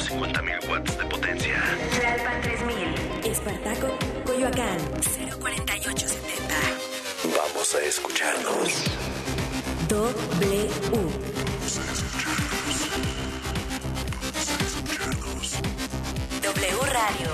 250.000 watts de potencia. Tlalpan 3000. Espartaco, Coyoacán 04870. Vamos a escucharnos. W. W Radio.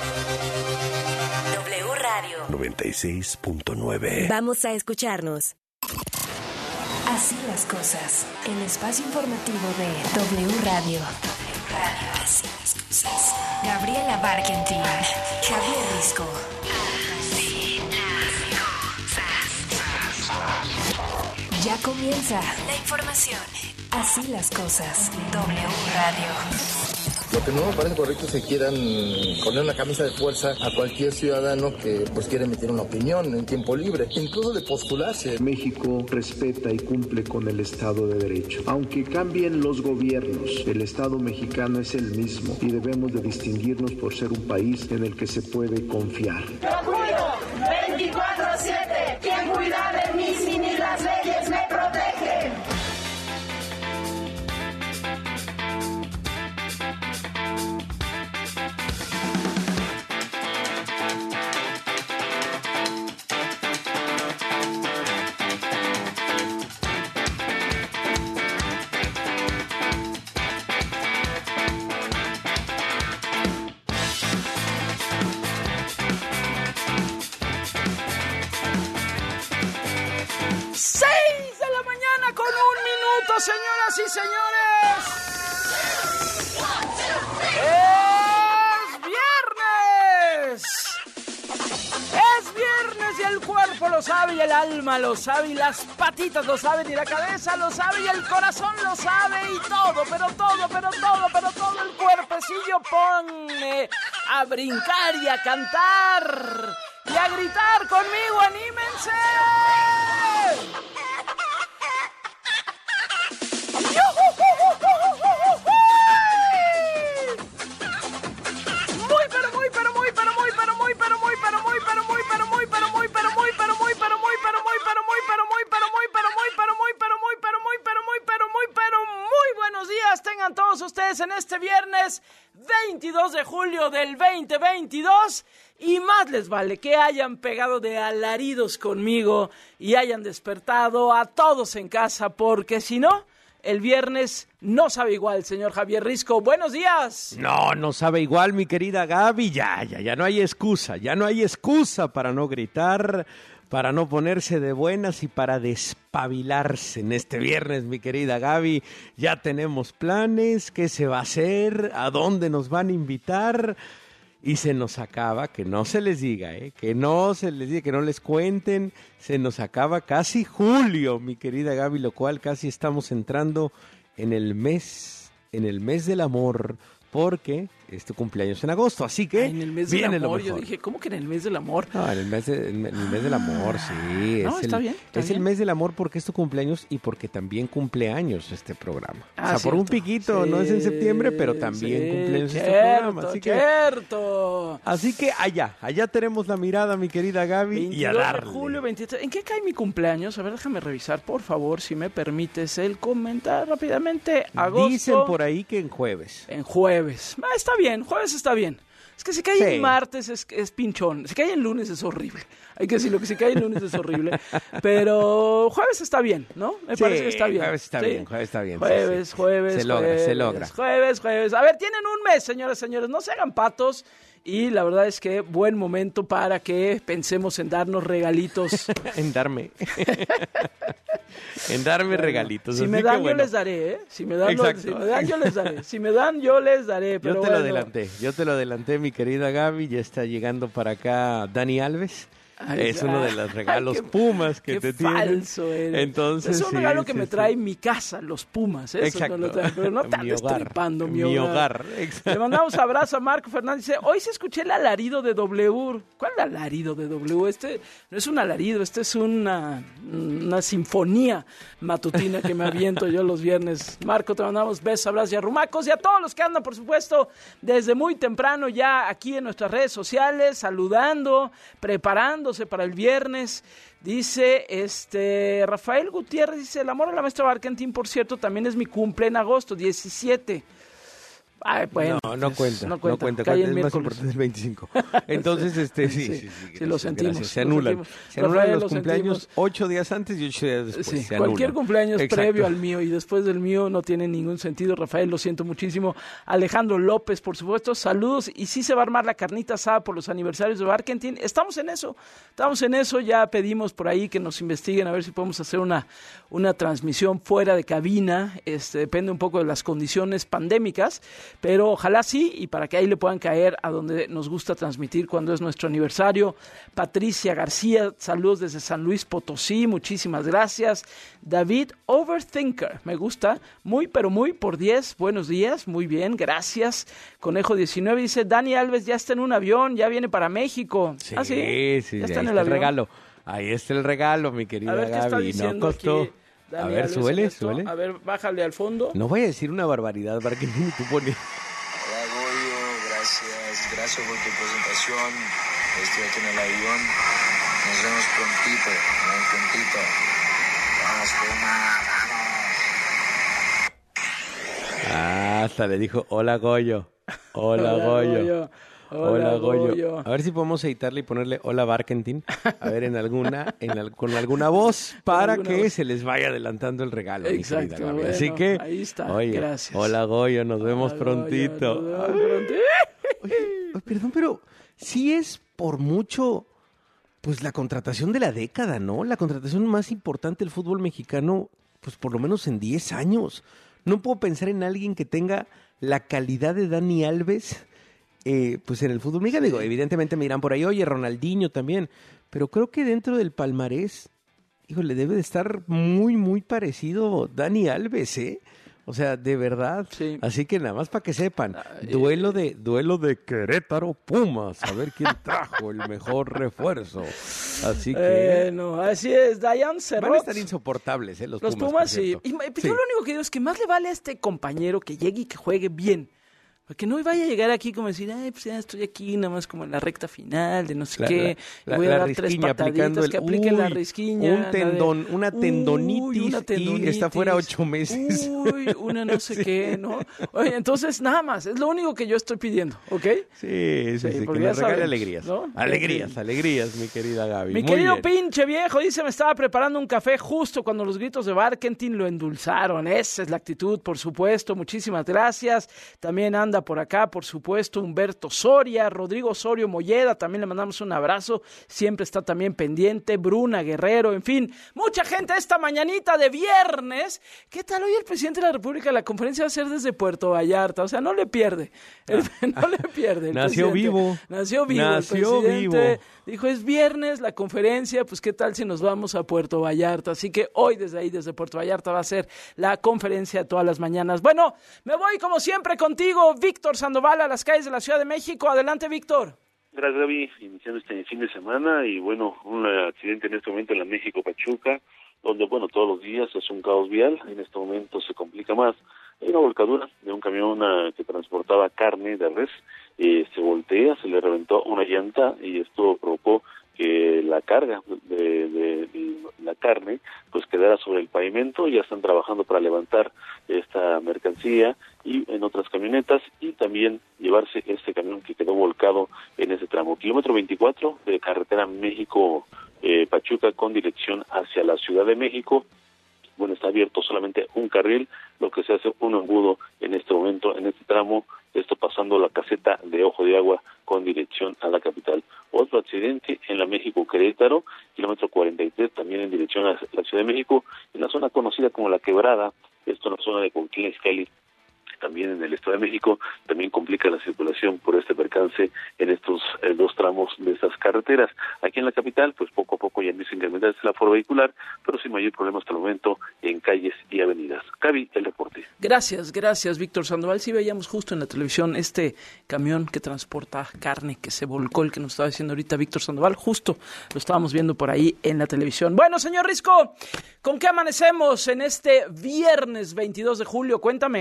W Radio 96.9. Vamos a escucharnos. Así las cosas. El espacio informativo de W Radio. Así las cosas. Gabriela Barkentin. Javier Risco. Así las cosas. Ya comienza La información. Así las cosas. W Radio. Lo que no me parece correcto es que quieran poner una camisa de fuerza a cualquier ciudadano que pues quiere emitir una opinión en tiempo libre, incluso de postularse. México respeta y cumple con el Estado de Derecho. Aunque cambien los gobiernos, el Estado mexicano es el mismo y debemos de distinguirnos por ser un país en el que se puede confiar. Yo cuido 24/7. ¿Quién cuida de mí si ni las leyes me protegen? Señoras y señores, es viernes y el cuerpo lo sabe y el alma lo sabe y las patitas lo saben y la cabeza lo sabe y el corazón lo sabe y todo, pero todo el cuerpecillo pone a brincar y a cantar y a gritar conmigo, ¡anímense! Tengan todos ustedes en este viernes 22 de julio del 2022 y más les vale que hayan pegado de alaridos conmigo y hayan despertado a todos en casa porque si no, el viernes no sabe igual, señor Javier Risco. ¡Buenos días! No sabe igual, mi querida Gaby. Ya no hay excusa para no gritar, para no ponerse de buenas y para despabilarse en este viernes, mi querida Gaby. Ya tenemos planes, qué se va a hacer, a dónde nos van a invitar. Y se nos acaba, que no se les diga, que no les cuenten, se nos acaba casi julio, mi querida Gaby, lo cual casi estamos entrando en el mes del amor, porque es tu cumpleaños en agosto, así que en el mes del amor, yo dije, ¿cómo que en el mes del amor? No, en el mes del amor, sí. No, está bien. El mes del amor porque es tu cumpleaños y porque también cumple años este programa. O sea, cierto. Por un piquito, sí, no es en septiembre, pero también cumple años este programa. Así que allá tenemos la mirada, mi querida Gaby, y a darle. De julio 23. ¿En qué cae mi cumpleaños? A ver, déjame revisar, por favor, si me permites el comentar rápidamente. Agosto. Dicen por ahí que en jueves. En jueves. Está bien, jueves está bien. Es que si cae en martes es pinchón. Si cae en lunes es horrible. Hay que decirlo, que si cae en lunes es horrible. Pero jueves está bien, ¿no? Me parece que está bien. Jueves está bien. Jueves. Se logra. Jueves. A ver, tienen un mes, señoras y señores. No se hagan patos. Y la verdad es que buen momento para que pensemos en darnos regalitos. En darme regalitos. Si me dan, yo les daré, ¿eh? Si me dan, yo les daré. Pero yo te lo adelanté, mi querida Gaby. Ya está llegando para acá Dani Alves. Es uno de los regalos Pumas que te tienen. Qué falso eres. Entonces, es un regalo que me trae mi casa, los Pumas. Eso exacto. No lo trae, pero no te andes tripando mi hogar. Le mandamos abrazo a Marco Fernández. Dice, hoy se escuché el alarido de W. ¿Cuál alarido de W? Este no es un alarido, este es una sinfonía matutina que me aviento yo los viernes. Marco, te mandamos besos, abrazos y arrumacos. Y a todos los que andan, por supuesto, desde muy temprano ya aquí en nuestras redes sociales, saludando, preparándose para el viernes. Dice Rafael Gutiérrez, dice, el amor a la maestra Barkentin, por cierto, también es mi cumple en agosto, 17. Ay, bueno, no cuenta. no No cuenta. cuenta. Cae Es en más miércoles. importante el 25. Entonces, sí, lo sentimos. gracias. Se anulan. Se Rafael, anulan lo los cumpleaños sentimos. 8 días antes y 8 días después. Sí, se cualquier anulan. cumpleaños Exacto. previo al mío y después del mío no tiene ningún sentido. Rafael, lo siento muchísimo. Alejandro López, por supuesto, saludos. Y sí se va a armar la carnita asada por los aniversarios de Barkentin. Estamos en eso. Ya pedimos por ahí que nos investiguen a ver si podemos hacer una transmisión fuera de cabina. Depende un poco de las condiciones pandémicas, pero ojalá sí, y para que ahí le puedan caer a donde nos gusta transmitir cuando es nuestro aniversario. Patricia García, saludos desde San Luis Potosí, muchísimas gracias. David Overthinker, me gusta, muy pero muy por 10, buenos días, muy bien, gracias. Conejo 19 dice, Dani Alves ya está en un avión, ya viene para México. Sí, sí, ya está en ahí el avión. regalo. Ahí está el regalo, mi querida A ver qué está Gaby. diciendo No costó. aquí Dani A ver, Alves súbele, en esto. súbele. A ver, bájale al fondo. No voy a decir una barbaridad para que ni tú pones. Hola Goyo, gracias por tu presentación. Estoy aquí en el avión. Nos vemos prontito. Vamos, Puma, vamos. Hasta le dijo, hola Goyo. Hola Goyo. Hola Goyo. A ver si podemos editarle y ponerle hola Barkentin. A ver con alguna voz para alguna que voz. se les vaya adelantando el regalo. mi Exacto, querida Gaby. bueno, Así que, ahí está, oye, gracias. hola Goyo, nos vemos Hola, prontito. Goyo, nos vemos prontito. Oye, perdón, pero sí es por mucho, pues la contratación de la década, ¿no? La contratación más importante del fútbol mexicano, pues por lo menos en 10 años. No puedo pensar en alguien que tenga la calidad de Dani Alves, pues en el fútbol mexicano. Digo, evidentemente me dirán por ahí, oye, Ronaldinho también, pero creo que dentro del palmarés, híjole, debe de estar muy, muy parecido Dani Alves, ¿eh? O sea, de verdad. Sí. Así que nada más para que sepan, duelo de Querétaro Pumas, a ver quién trajo el mejor refuerzo. Así que No, así es, Dayan Cerrot. van a estar insoportables, los Los Pumas. Pumas, por sí. cierto. Y Sí. yo lo único que digo es que más le vale a este compañero que llegue y que juegue bien. Que no vaya a llegar aquí como decir, ay, pues ya estoy aquí nada más como en la recta final de no sé qué. Y voy a dar tres risquiña, aplicando pataditas, que apliquen la risquiña. un tendón, una tendonitis, una y está fuera 8 meses. Uy, una no sé qué, ¿no? Oye, entonces nada más, es lo único que yo estoy pidiendo, ¿ok? Sí, que porque nos ya regale sabemos, alegrías. ¿no? Alegrías, mi querida Gaby. Mi Muy querido bien. pinche viejo, dice, me estaba preparando un café justo cuando los gritos de Barkentin lo endulzaron. Esa es la actitud, por supuesto. Muchísimas gracias. También anda por acá, por supuesto, Humberto Soria, Rodrigo Osorio Molleda, también le mandamos un abrazo. Siempre está también pendiente. Bruna Guerrero, en fin. Mucha gente esta mañanita de viernes. ¿Qué tal? Hoy el presidente de la República, la conferencia va a ser desde Puerto Vallarta. O sea, no le pierde. No le pierde. el Nació presidente. vivo. Nació vivo. Nació el presidente vivo. dijo, es viernes la conferencia, pues qué tal si nos vamos a Puerto Vallarta. Así que hoy desde Puerto Vallarta va a ser la conferencia de todas las mañanas. Bueno, me voy como siempre contigo, Víctor Sandoval, a las calles de la Ciudad de México. Adelante, Víctor. Gracias, Gaby. Iniciando este fin de semana y bueno, un accidente en este momento en la México-Pachuca, donde bueno, todos los días es un caos vial. En este momento se complica más. Hay una volcadura de un camión que transportaba carne de res, se voltea, se le reventó una llanta y esto provocó que la carga de la carne pues quedara sobre el pavimento. Ya están trabajando para levantar esta mercancía y en otras camionetas y también llevarse este camión que quedó volcado en ese tramo. Kilómetro 24 de carretera México Pachuca con dirección hacia la Ciudad de México. Bueno, está abierto solamente un carril, lo que se hace un embudo en este momento, en este tramo, esto pasando la caseta de Ojo de Agua con dirección a la capital. Otro accidente en la México-Querétaro, kilómetro 43, también en dirección a la Ciudad de México, en la zona conocida como La Quebrada, esto en la zona de Conquín Izcalli, también en el Estado de México, también complica la circulación por este percance en estos dos tramos de estas carreteras. Aquí en la capital, pues poco a poco ya empieza a incrementarse el aforo vehicular, pero sin mayor problema hasta el momento en calles y avenidas. Gaby, el reporte. Gracias, Víctor Sandoval. Sí veíamos justo en la televisión este camión que transporta carne que se volcó, el que nos estaba diciendo ahorita Víctor Sandoval, justo lo estábamos viendo por ahí en la televisión. Bueno, señor Risco, ¿con qué amanecemos en este viernes 22 de julio? Cuéntame.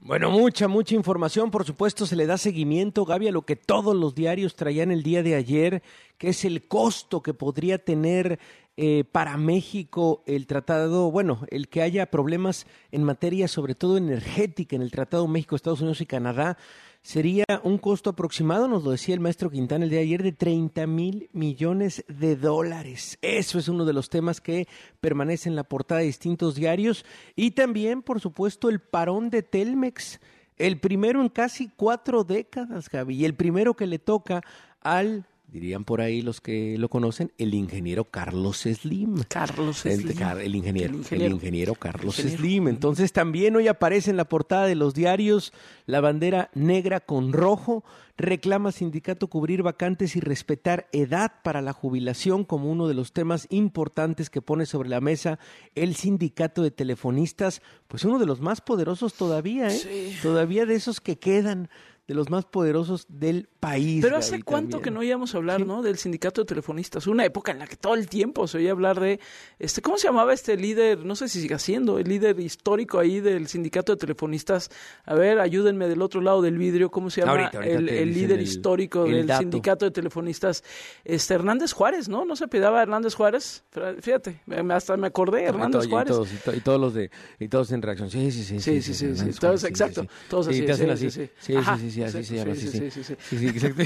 Bueno, mucha información. Por supuesto, se le da seguimiento, Gaby, a lo que todos los diarios traían el día de ayer, que es el costo que podría tener para México el tratado, bueno, el que haya problemas en materia sobre todo energética en el Tratado México, Estados Unidos y Canadá. Sería un costo aproximado, nos lo decía el maestro Quintana el día de ayer, de 30,000 millones de dólares. Eso es uno de los temas que permanece en la portada de distintos diarios. Y también, por supuesto, el parón de Telmex, el primero en casi 4 décadas, Gaby, y el primero que le toca al, dirían por ahí los que lo conocen, el ingeniero Carlos Slim. El ingeniero Carlos Slim. Entonces también hoy aparece en la portada de los diarios la bandera negra con rojo. Reclama sindicato cubrir vacantes y respetar edad para la jubilación como uno de los temas importantes que pone sobre la mesa el sindicato de telefonistas, pues uno de los más poderosos todavía, Sí. Todavía de esos que quedan, de los más poderosos del país. Pero ¿hace Gaby, cuánto también? que no oíamos hablar, Sí. ¿no? Del sindicato de telefonistas? Una época en la que todo el tiempo se oía hablar de, ¿cómo se llamaba este líder? No sé si sigue siendo el líder histórico ahí del sindicato de telefonistas. A ver, ayúdenme del otro lado del vidrio, ¿cómo se llama? Ahorita el líder histórico del dato. sindicato de telefonistas, Hernández Juárez, ¿no? ¿No se apellidaba Hernández Juárez? Fíjate, hasta me acordé, Hernández Juárez. Y todos en reacción. Sí. Sí. Todos, exacto. Todos así. Te hacen así. Sí. Sí, Ajá, así se llama. Sí. Sí, exacto.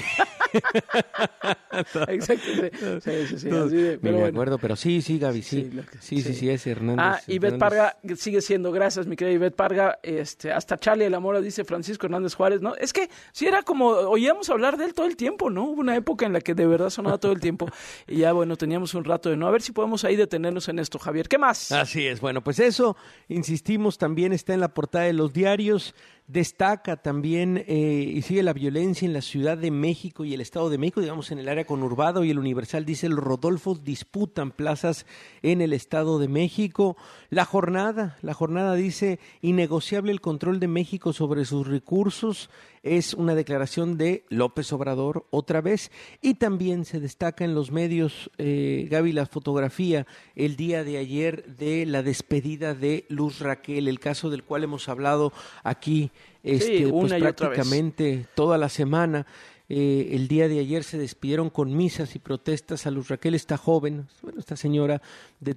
Exacto. Sí. Todos, Así de, me bueno. acuerdo, pero sí, Gaby, sí, es Hernández. Ivette Parga sigue siendo, gracias mi querida Ivette Parga, hasta Charlie de la Mora dice Francisco Hernández Juárez, ¿no? Es que sí era como, oíamos hablar de él todo el tiempo, ¿no? Hubo una época en la que de verdad sonaba todo el tiempo y ya, bueno, teníamos un rato de no. A ver si podemos ahí detenernos en esto, Javier. ¿Qué más? Así es, bueno, pues eso, insistimos, también está en la portada de los diarios. Destaca también y sigue la violencia en la Ciudad de México y el Estado de México, digamos en el área conurbado, y el Universal dice los Rodolfos disputan plazas en el Estado de México. La jornada dice innegociable el control de México sobre sus recursos, es una declaración de López Obrador otra vez, y también se destaca en los medios, Gaby, la fotografía el día de ayer de la despedida de Luz Raquel, el caso del cual hemos hablado aquí pues prácticamente toda la semana. El día de ayer se despidieron con misas y protestas a Luz Raquel, esta joven, bueno, esta señora de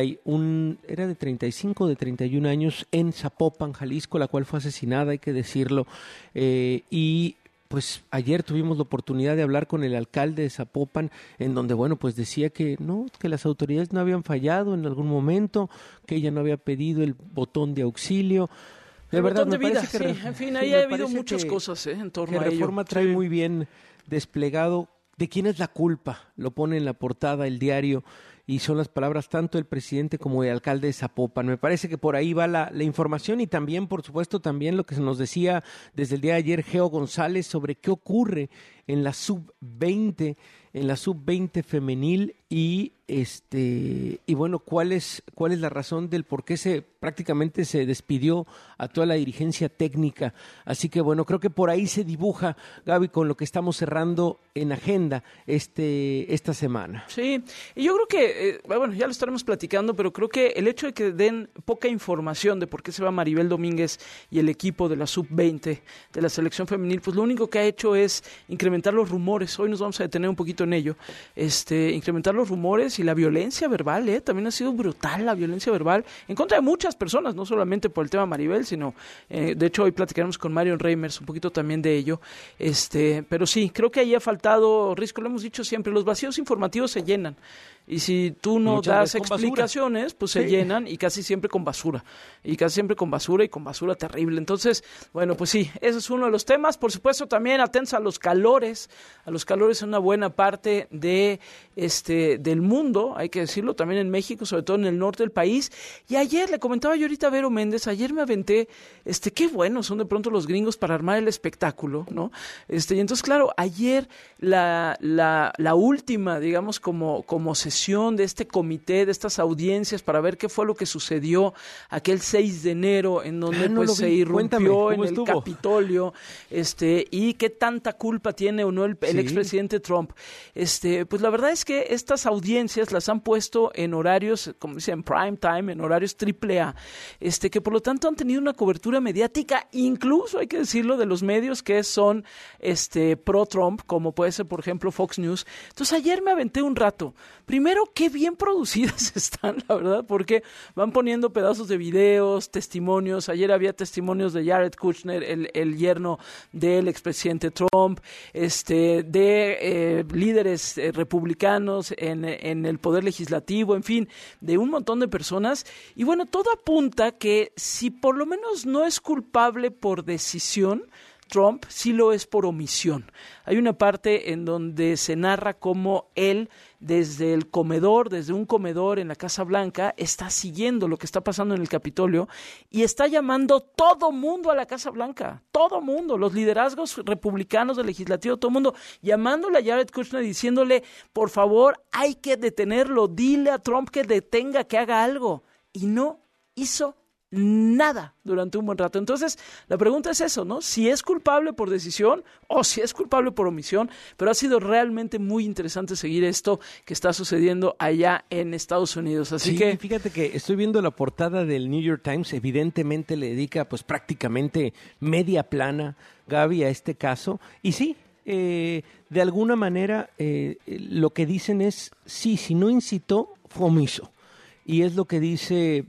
35 o de 31 años en Zapopan, Jalisco, la cual fue asesinada, hay que decirlo, y pues ayer tuvimos la oportunidad de hablar con el alcalde de Zapopan, en donde, bueno, pues decía que no, que las autoridades no habían fallado en algún momento, que ella no había pedido el botón de auxilio. De verdad, me vida, parece que sí, en fin, ahí ha habido muchas cosas en torno a ello. Reforma trae muy bien desplegado de quién es la culpa, lo pone en la portada el diario, y son las palabras tanto del presidente como del alcalde de Zapopan. Me parece que por ahí va la información, y también, por supuesto, también lo que se nos decía desde el día de ayer Geo González sobre qué ocurre en la sub-20, femenil, y bueno, cuál es la razón del por qué prácticamente se despidió a toda la dirigencia técnica. Así que bueno, creo que por ahí se dibuja, Gaby, con lo que estamos cerrando en agenda esta semana. Sí, y yo creo que, bueno, ya lo estaremos platicando, pero creo que el hecho de que den poca información de por qué se va Maribel Domínguez y el equipo de la sub-20 de la selección femenil, pues lo único que ha hecho es incrementar los rumores. Hoy nos vamos a detener un poquito en ello. Incrementar los rumores y la violencia verbal, también ha sido brutal la violencia verbal en contra de muchas personas, no solamente por el tema Maribel, sino, de hecho, hoy platicaremos con Marion Reimers un poquito también de ello. Pero sí, creo que ahí ha faltado, Risco, lo hemos dicho siempre, los vacíos informativos se llenan. Y si tú no das explicaciones, pues se llenan, y casi siempre con basura. Y con basura terrible. Entonces, bueno, pues sí, ese es uno de los temas. Por supuesto, también atentos a los calores en una buena parte del mundo, hay que decirlo, también en México, sobre todo en el norte del país. Y ayer, le comentaba yo ahorita a Vero Méndez, ayer me aventé, qué buenos son de pronto los gringos para armar el espectáculo, ¿no? Y entonces, claro, ayer la última, digamos, como sesión creación de este comité, de estas audiencias para ver qué fue lo que sucedió aquel 6 de enero en donde se irrumpió en el Capitolio, y qué tanta culpa tiene o no el expresidente Trump. Pues la verdad es que estas audiencias las han puesto en horarios, como dicen, prime time, en horarios AAA, que por lo tanto han tenido una cobertura mediática, incluso hay que decirlo, de los medios que son pro Trump, como puede ser por ejemplo Fox News. Entonces ayer me aventé un rato. Primero, qué bien producidas están, la verdad, porque van poniendo pedazos de videos, testimonios. Ayer había testimonios de Jared Kushner, el yerno del expresidente Trump, de líderes republicanos en el poder legislativo, en fin, de un montón de personas. Y bueno, todo apunta que si por lo menos no es culpable por decisión, Trump sí lo es por omisión. Hay una parte en donde se narra cómo él, desde un comedor en la Casa Blanca, está siguiendo lo que está pasando en el Capitolio y está llamando todo mundo a la Casa Blanca, todo mundo, los liderazgos republicanos del legislativo, todo mundo, llamándole a Jared Kushner, diciéndole, por favor, hay que detenerlo, dile a Trump que detenga, que haga algo. Y no hizo nada durante un buen rato. Entonces, la pregunta es eso, ¿no? Si es culpable por decisión o si es culpable por omisión, pero ha sido realmente muy interesante seguir esto que está sucediendo allá en Estados Unidos. Así que fíjate que estoy viendo la portada del New York Times, evidentemente le dedica pues prácticamente media plana, Gaby, a este caso, y sí, de alguna manera lo que dicen es, sí, si no incitó, fue omiso. Y es lo que dice,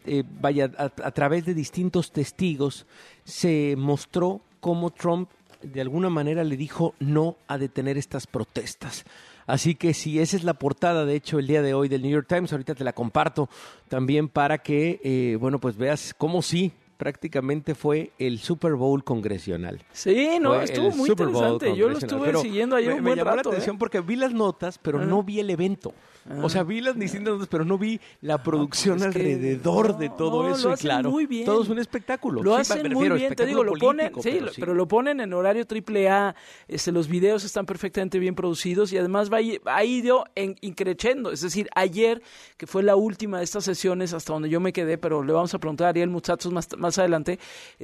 a través de distintos testigos, se mostró cómo Trump de alguna manera le dijo no a detener estas protestas. Así que sí, esa es la portada, de hecho, el día de hoy del New York Times. Ahorita te la comparto también para que, pues veas cómo sí, prácticamente fue el Super Bowl congresional. Sí, no, estuvo muy interesante. Yo lo estuve siguiendo ayer un buen rato. Me llamó la atención porque vi las notas, pero no vi el evento. O sea, vi las distintas notas, pero no vi la producción alrededor de todo eso. Lo y claro, muy bien. todo es un espectáculo. Lo hacen muy bien, te digo, lo ponen, pero lo ponen en horario AAA. Los videos están perfectamente bien producidos y además ha ido increciendo. Es decir, ayer, que fue la última de estas sesiones, hasta donde yo me quedé, pero le vamos a preguntar a Ariel, muchachos, más adelante.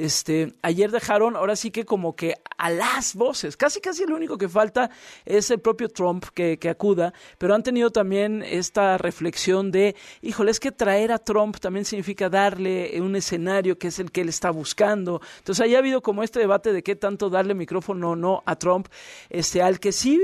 Ayer dejaron, ahora sí que como que a las voces, casi el único que falta es el propio Trump que acuda, pero han tenido también esta reflexión de, híjole, es que traer a Trump también significa darle un escenario que es el que él está buscando. Entonces ahí ha habido como este debate de qué tanto darle micrófono o no a Trump, al que sí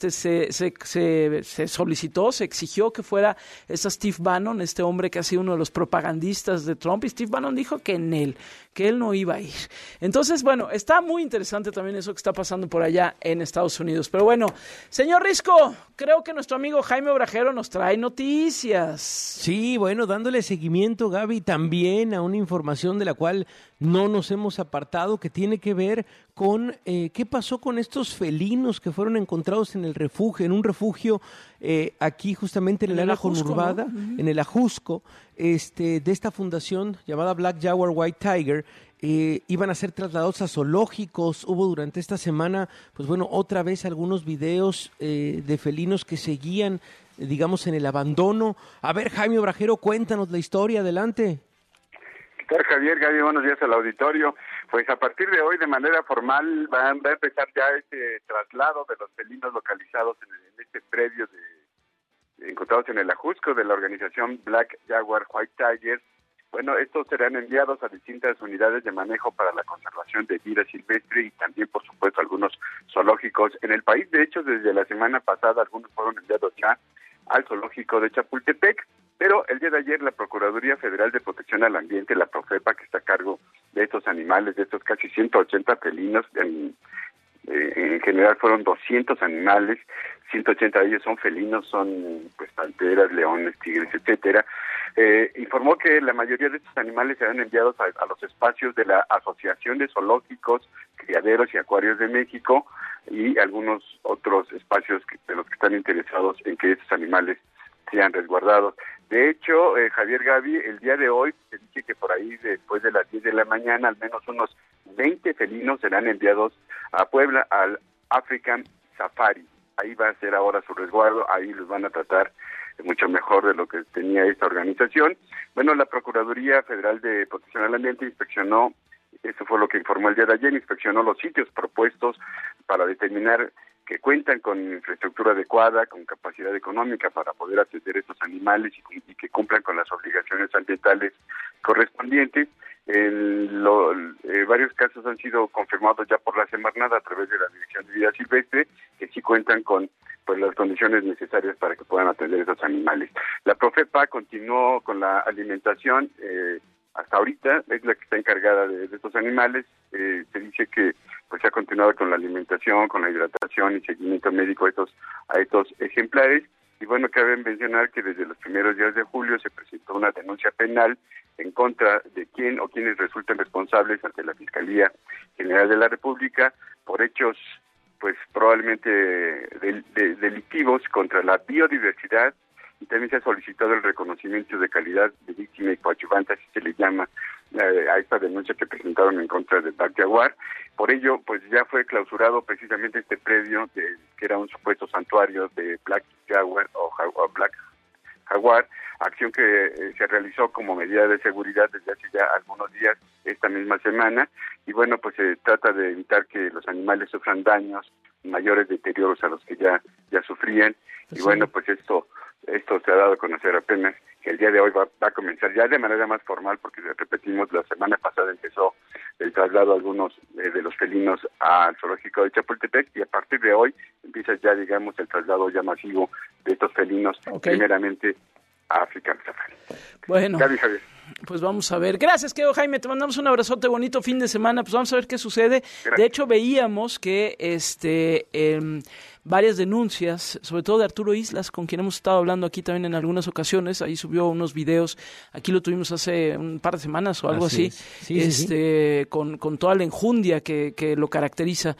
se solicitó, se exigió que fuera Steve Bannon, este hombre que ha sido uno de los propagandistas de Trump, y Steve Bannon dijo que él no iba a ir. Entonces, bueno, está muy interesante también eso que está pasando por allá en Estados Unidos. Pero bueno, señor Risco, creo que nuestro amigo Jaime Obrajero nos trae noticias. Sí, bueno, dándole seguimiento, Gaby, también a una información de la cual no nos hemos apartado, que tiene que ver con qué pasó con estos felinos que fueron encontrados en un refugio aquí justamente en el área conurbada, ¿no? En el Ajusco, de esta fundación llamada Black Jaguar White Tiger. Iban a ser trasladados a zoológicos. Hubo durante esta semana, pues bueno, otra vez algunos videos de felinos que seguían, digamos, en el abandono. A ver, Jaime Obrajero, cuéntanos la historia, adelante. ¿Qué tal, Javier? Gaby, buenos días al auditorio. Pues a partir de hoy, de manera formal, va a empezar ya este traslado de los felinos localizados en este predio encontrados en el Ajusco de la organización Black Jaguar White Tiger. Bueno, estos serán enviados a distintas unidades de manejo para la conservación de vida silvestre y también, por supuesto, algunos zoológicos en el país. De hecho, desde la semana pasada, algunos fueron enviados ya al zoológico de Chapultepec, pero el día de ayer la Procuraduría Federal de Protección al Ambiente, la Profepa, que está a cargo de estos animales, de estos casi 180 felinos, en general fueron 200 animales, 180 de ellos son felinos, son pues panteras, leones, tigres, etcétera. Informó que la mayoría de estos animales serán enviados a los espacios de la Asociación de Zoológicos, Criaderos y Acuarios de México y algunos otros espacios de los que están interesados en que estos animales sean resguardados. De hecho, Javier, Gaby, el día de hoy se dice que por ahí después de las 10 de la mañana al menos unos 20 felinos serán enviados a Puebla al African Safari. Ahí va a ser ahora su resguardo, ahí los van a tratar mucho mejor de lo que tenía esta organización. Bueno, la Procuraduría Federal de Protección al Ambiente inspeccionó, eso fue lo que informó el día de ayer, inspeccionó los sitios propuestos para determinar que cuentan con infraestructura adecuada, con capacidad económica para poder atender a estos animales y que cumplan con las obligaciones ambientales correspondientes. Varios casos han sido confirmados ya por la Semarnat a través de la Dirección de Vida Silvestre, que sí cuentan con pues las condiciones necesarias para que puedan atender a esos animales. La Profepa continuó con la alimentación, hasta ahorita es la que está encargada de estos animales. Se dice que pues se ha continuado con la alimentación, con la hidratación y seguimiento médico a estos ejemplares. Y bueno, cabe mencionar que desde los primeros días de julio se presentó una denuncia penal en contra de quién o quienes resulten responsables ante la Fiscalía General de la República por hechos pues probablemente delictivos contra la biodiversidad, y también se ha solicitado el reconocimiento de calidad de víctima y coadyuvante, así se le llama a esta denuncia que presentaron en contra de Black Jaguar. Por ello, pues ya fue clausurado precisamente este predio que era un supuesto santuario de Black Jaguar o Black Jaguar, acción que se realizó como medida de seguridad desde hace ya algunos días, esta misma semana, y bueno, pues se trata de evitar que los animales sufran daños, mayores deterioros a los que ya sufrían, y bueno, pues esto se ha dado a conocer apenas, que el día de hoy va a comenzar ya de manera más formal, porque repetimos, la semana pasada empezó el traslado de algunos de los felinos al zoológico de Chapultepec, y a partir de hoy empieza ya, digamos, el traslado ya masivo de estos felinos, primeramente a African Safari. Bueno, Javier. Pues vamos a ver. Gracias, querido Jaime, te mandamos un abrazote, bonito fin de semana, pues vamos a ver qué sucede. Gracias. De hecho, veíamos que varias denuncias, sobre todo de Arturo Islas, con quien hemos estado hablando aquí también en algunas ocasiones, ahí subió unos videos, aquí lo tuvimos hace un par de semanas o algo así, sí. Con toda la enjundia que lo caracteriza,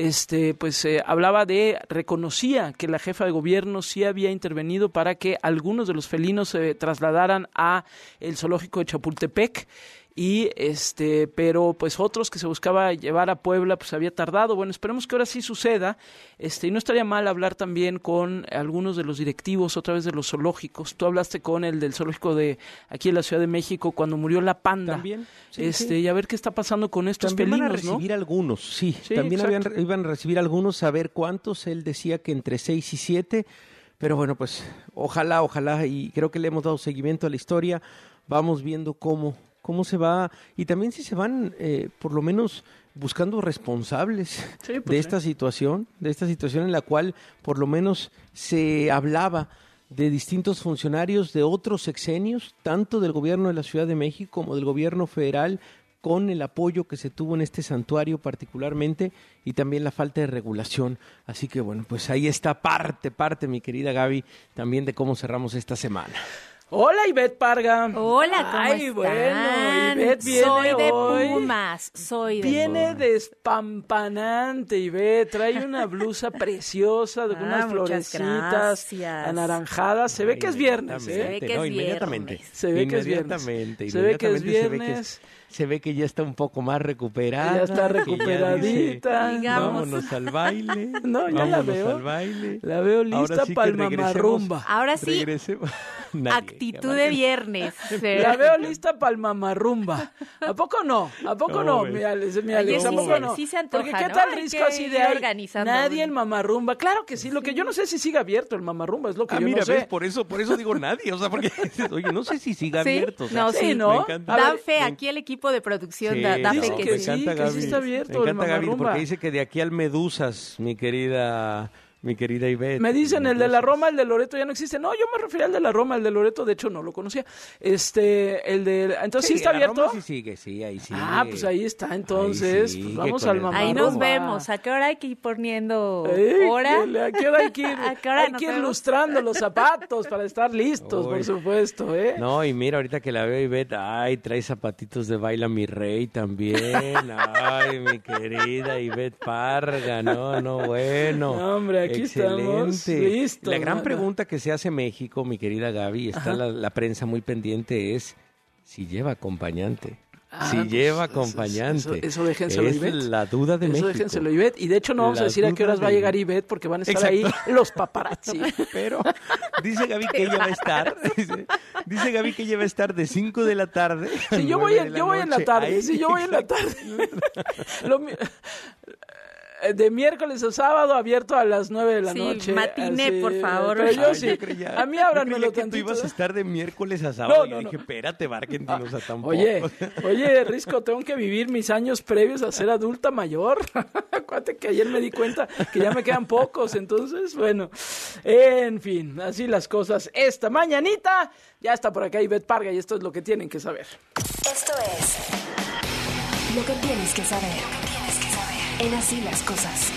hablaba reconocía que la jefa de gobierno sí había intervenido para que algunos de los felinos se trasladaran a el zoológico de Chapultepec, y pero pues otros que se buscaba llevar a Puebla pues había tardado. Bueno, esperemos que ahora sí suceda, y no estaría mal hablar también con algunos de los directivos otra vez de los zoológicos. Tú hablaste con el del zoológico de aquí en la Ciudad de México cuando murió la panda. También, sí. Y a ver qué está pasando con estos también felinos, van a recibir algunos, sí también iban a recibir algunos, a ver cuántos. Él decía que entre 6 y 7, pero bueno, pues ojalá, y creo que le hemos dado seguimiento a la historia. Vamos viendo cómo se va, y también si se van por lo menos buscando responsables de esta situación en la cual por lo menos se hablaba de distintos funcionarios de otros sexenios, tanto del gobierno de la Ciudad de México como del gobierno federal, con el apoyo que se tuvo en este santuario particularmente, y también la falta de regulación. Así que bueno, pues ahí está parte, mi querida Gaby, también de cómo cerramos esta semana. Hola, Ivette Parga. Hola, ¿cómo están? Bueno, Ivette viene soy de hoy. Pumas, Viene despampanante, Ivette. Trae una blusa preciosa de unas florecitas anaranjadas. Se ve que es viernes, Se ve que es inmediatamente. Se ve que es viernes. Se ve que es viernes. Se ve que ya está un poco más recuperada. Ya está recuperadita. Dice, vámonos al baile. No, ya la veo. Al baile. La veo lista sí para el mamarrumba. Ahora sí. Actitud de viernes. La veo lista para el mamarrumba. ¿A poco no? ¿A poco no? Mi Alex, ¿a poco no? Sí se antoja, porque qué tal risco así de nadie el mamarrumba. Claro que sí. Lo que yo no sé si sigue abierto el mamarrumba, es lo que yo no sé. ¿Ves? Por eso digo nadie. O sea, porque, oye, no sé si sigue abierto. O sea, no, sí, ¿no? Me encanta. Dan fe aquí el equipo de producción, da fe que sí. Que sí está abierto el mamarrumba. Gaby, porque dice que de aquí al Medusas, mi querida Ivette. Me dicen, el de la Roma, el de Loreto ya no existe. No, yo me refería al de la Roma, el de Loreto, de hecho no lo conocía. Entonces sí está abierto. Roma sí sigue, ahí sigue. Ah, pues ahí está, entonces, pues vamos al mamarrumba. Ahí nos vemos. ¿A qué hora hay que ir poniendo hora? ¿A qué hora hay que ir? Hay que ir lustrando los zapatos para estar listos, por supuesto, No, y mira, ahorita que la veo, Ivette, trae zapatitos de Baila Mi Rey también. Ay, mi querida Ivette Parga, bueno. No, hombre, aquí estamos listos. La gran pregunta que se hace México, mi querida Gaby, está la prensa muy pendiente, es si lleva acompañante. Si lleva acompañante. Eso déjenselo, Ivette. Es la duda de México. Eso déjenselo, Ivette. Y de hecho no vamos a decir a qué horas va a llegar Ivette porque van a estar ahí los paparazzi. Pero dice Gaby que ella va a estar. Dice Gaby que ella va a estar de 5 de la tarde. Sí, yo voy en la tarde. Sí, yo voy en la tarde. De miércoles a sábado abierto a las 9 de la noche. Matiné, por favor. Pero yo sí. A mí ábranmelo tantito. Tú ibas a estar de miércoles a sábado. No, dije, espérate, Barkentin, o sea, tampoco. Oye, Risco, tengo que vivir mis años previos a ser adulta mayor. Acuérdate que ayer me di cuenta que ya me quedan pocos. Entonces, bueno, en fin, así las cosas. Esta mañanita ya está por acá Ivette Parga y esto es lo que tienen que saber. Esto es lo que tienes que saber. En Así las Cosas.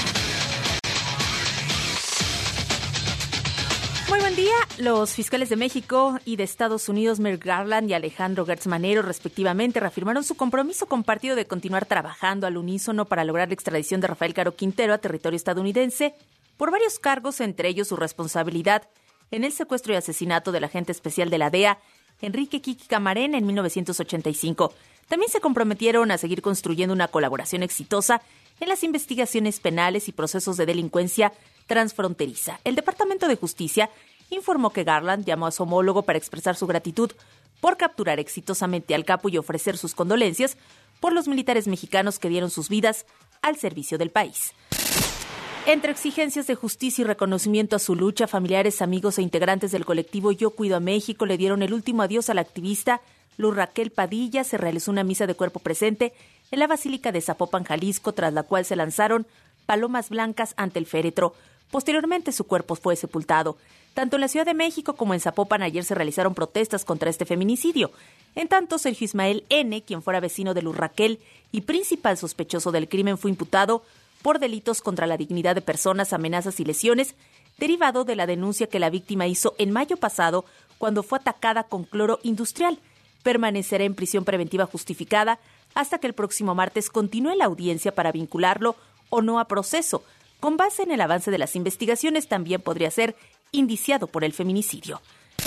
Muy buen día. Los fiscales de México y de Estados Unidos, Merrick Garland y Alejandro Gertz Manero, respectivamente, reafirmaron su compromiso compartido de continuar trabajando al unísono para lograr la extradición de Rafael Caro Quintero a territorio estadounidense por varios cargos, entre ellos su responsabilidad en el secuestro y asesinato del agente especial de la DEA, Enrique Kiki Camarena, en 1985. También se comprometieron a seguir construyendo una colaboración exitosa en las investigaciones penales y procesos de delincuencia transfronteriza. El Departamento de Justicia informó que Garland llamó a su homólogo para expresar su gratitud por capturar exitosamente al capo y ofrecer sus condolencias por los militares mexicanos que dieron sus vidas al servicio del país. Entre exigencias de justicia y reconocimiento a su lucha, familiares, amigos e integrantes del colectivo Yo Cuido a México le dieron el último adiós a la activista Luz Raquel Padilla. Se realizó una misa de cuerpo presente en la Basílica de Zapopan, Jalisco, tras la cual se lanzaron palomas blancas ante el féretro. Posteriormente, su cuerpo fue sepultado. Tanto en la Ciudad de México como en Zapopan ayer se realizaron protestas contra este feminicidio. En tanto, Sergio Ismael N., quien fuera vecino de Luz Raquel y principal sospechoso del crimen, fue imputado por delitos contra la dignidad de personas, amenazas y lesiones, derivado de la denuncia que la víctima hizo en mayo pasado cuando fue atacada con cloro industrial. Permanecerá en prisión preventiva justificada hasta que el próximo martes continúe la audiencia para vincularlo o no a proceso. Con base en el avance de las investigaciones, también podría ser indiciado por el feminicidio.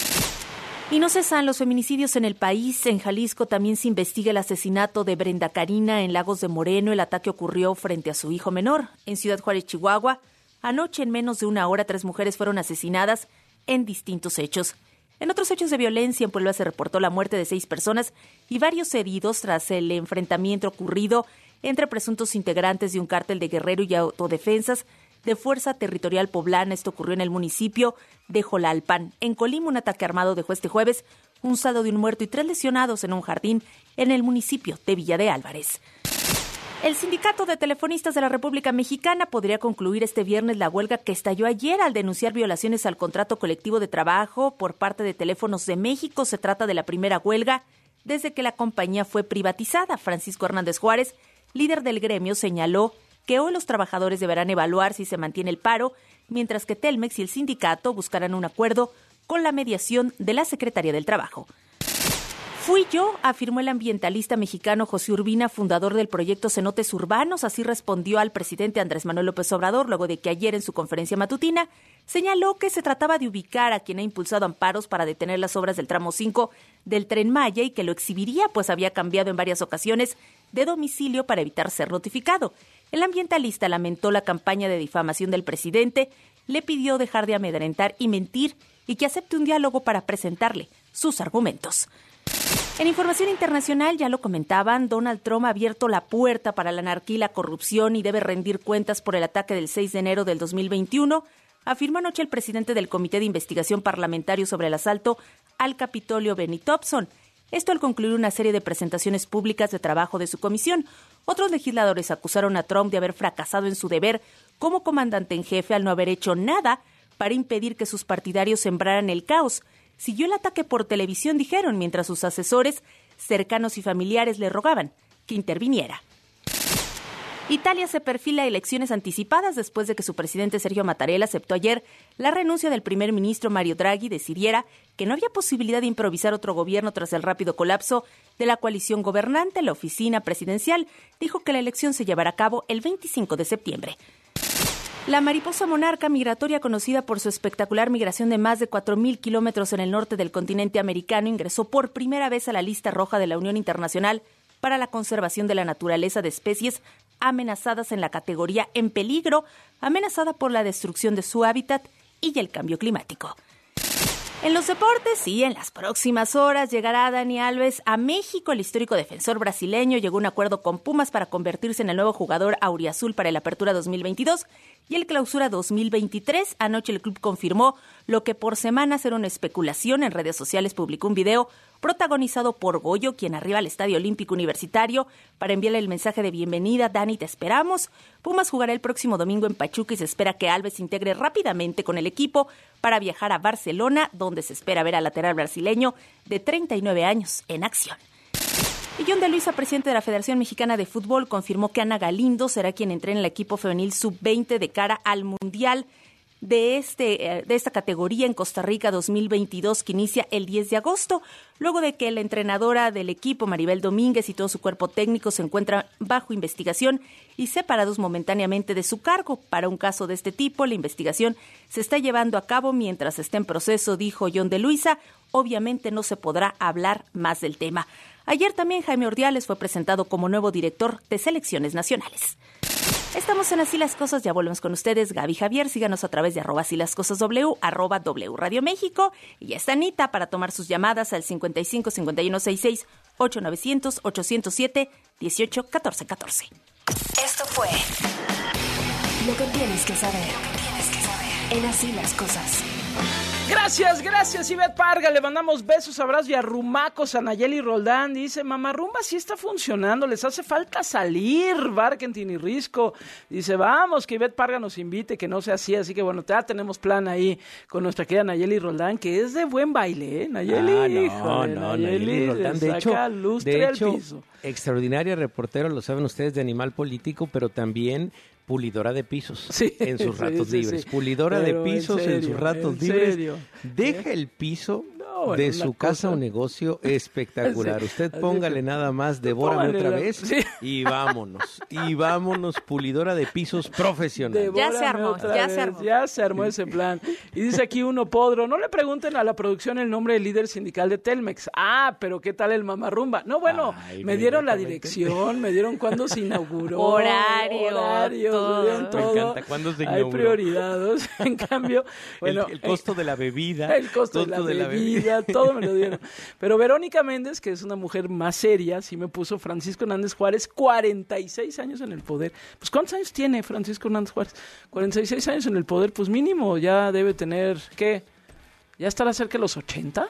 Y no cesan los feminicidios en el país. En Jalisco también se investiga el asesinato de Brenda Karina en Lagos de Moreno. El ataque ocurrió frente a su hijo menor. En Ciudad Juárez, Chihuahua, anoche en menos de una hora 3 mujeres fueron asesinadas en distintos hechos. En otros hechos de violencia, en Puebla se reportó la muerte de 6 personas y varios heridos tras el enfrentamiento ocurrido entre presuntos integrantes de un cártel de Guerrero y autodefensas de Fuerza Territorial Poblana. Esto ocurrió en el municipio de Jolalpan. En Colima, un ataque armado dejó este jueves un saldo de un muerto y 3 lesionados en un jardín en el municipio de Villa de Álvarez. El Sindicato de Telefonistas de la República Mexicana podría concluir este viernes la huelga que estalló ayer al denunciar violaciones al contrato colectivo de trabajo por parte de Teléfonos de México. Se trata de la primera huelga desde que la compañía fue privatizada. Francisco Hernández Juárez, líder del gremio, señaló que hoy los trabajadores deberán evaluar si se mantiene el paro, mientras que Telmex y el sindicato buscarán un acuerdo con la mediación de la Secretaría del Trabajo. Fui yo, afirmó el ambientalista mexicano José Urbina, fundador del proyecto Cenotes Urbanos. Así respondió al presidente Andrés Manuel López Obrador, luego de que ayer en su conferencia matutina señaló que se trataba de ubicar a quien ha impulsado amparos para detener las obras del tramo 5 del Tren Maya y que lo exhibiría, pues había cambiado en varias ocasiones de domicilio para evitar ser notificado. El ambientalista lamentó la campaña de difamación del presidente, le pidió dejar de amedrentar y mentir y que acepte un diálogo para presentarle sus argumentos. En información internacional, ya lo comentaban, Donald Trump ha abierto la puerta para la anarquía y la corrupción y debe rendir cuentas por el ataque del 6 de enero del 2021, afirmó anoche el presidente del Comité de Investigación Parlamentario sobre el asalto al Capitolio, Benny Thompson. Esto al concluir una serie de presentaciones públicas de trabajo de su comisión. Otros legisladores acusaron a Trump de haber fracasado en su deber como comandante en jefe al no haber hecho nada para impedir que sus partidarios sembraran el caos. Siguió el ataque por televisión, dijeron, mientras sus asesores, cercanos y familiares le rogaban que interviniera. Italia se perfila a elecciones anticipadas después de que su presidente Sergio Mattarella aceptó ayer la renuncia del primer ministro Mario Draghi. Decidiera que no había posibilidad de improvisar otro gobierno tras el rápido colapso de la coalición gobernante. La oficina presidencial dijo que la elección se llevará a cabo el 25 de septiembre. La mariposa monarca migratoria, conocida por su espectacular migración de más de 4,000 kilómetros en el norte del continente americano, ingresó por primera vez a la lista roja de la Unión Internacional para la Conservación de la Naturaleza de especies amenazadas en la categoría en peligro, amenazada por la destrucción de su hábitat y el cambio climático. En los deportes, sí, en las próximas horas llegará Dani Alves a México. El histórico defensor brasileño llegó a un acuerdo con Pumas para convertirse en el nuevo jugador auriazul para el Apertura 2022 y el Clausura 2023. Anoche el club confirmó lo que por semanas era una especulación. En redes sociales publicó un video protagonizado por Goyo, quien arriba al Estadio Olímpico Universitario para enviarle el mensaje de bienvenida. Dani, te esperamos. Pumas jugará el próximo domingo en Pachuca y se espera que Alves se integre rápidamente con el equipo para viajar a Barcelona, donde se espera ver al lateral brasileño de 39 años en acción. Y John de Luisa, presidente de la Federación Mexicana de Fútbol, confirmó que Ana Galindo será quien entrene el equipo femenil sub-20 de cara al Mundial de esta categoría en Costa Rica 2022, que inicia el 10 de agosto, luego de que la entrenadora del equipo, Maribel Domínguez, y todo su cuerpo técnico se encuentran bajo investigación y separados momentáneamente de su cargo. Para un caso de este tipo, la investigación se está llevando a cabo mientras está en proceso, dijo John de Luisa. Obviamente no se podrá hablar más del tema. Ayer también Jaime Ordiales fue presentado como nuevo director de selecciones nacionales. Estamos en Así las Cosas, ya volvemos con ustedes. Gaby Javier, síganos a través de @asílascosasw, @W Radio México. Y ya está Anita para tomar sus llamadas al 55 5166 8900 807 18 14 14. Esto fue Lo que tienes que saber. En Así las Cosas. Gracias, Ivette Parga. Le mandamos besos, abrazos y arrumacos a Nayeli Roldán. Dice, Mamarrumba sí está funcionando, les hace falta salir, Barkentin y Risco. Dice, vamos, que Ivette Parga nos invite, que no sea así que bueno, ya tenemos plan ahí con nuestra querida Nayeli Roldán, que es de buen baile, ¿eh? Nayeli, Nayeli Roldán, de hecho, extraordinaria reportera, lo saben ustedes, de Animal Político, pero también pulidora de pisos en sus ratos libres. Pulidora de pisos en sus ratos libres. Deja el piso de su casa o negocio espectacular. Usted póngale nada más, devórame otra vez y vámonos, pulidora de pisos profesional. Ya se armó ese plan. Y dice aquí uno Podro, no le pregunten a la producción el nombre del líder sindical de Telmex. Pero ¿qué tal el Mamarrumba? No, bueno, me dieron la dirección, me dieron cuándo se inauguró. Horario, me dieron todo. Me encanta, ¿cuándo se inauguró? Hay prioridades. En cambio, bueno, el costo de la bebida. El costo de la bebida. Todo me lo dieron. Pero Verónica Méndez, que es una mujer más seria, sí me puso Francisco Hernández Juárez, 46 años en el poder. Pues ¿cuántos años tiene Francisco Hernández Juárez? 46 años en el poder, pues mínimo ya debe tener, ¿qué? ¿Ya estará cerca de los 80?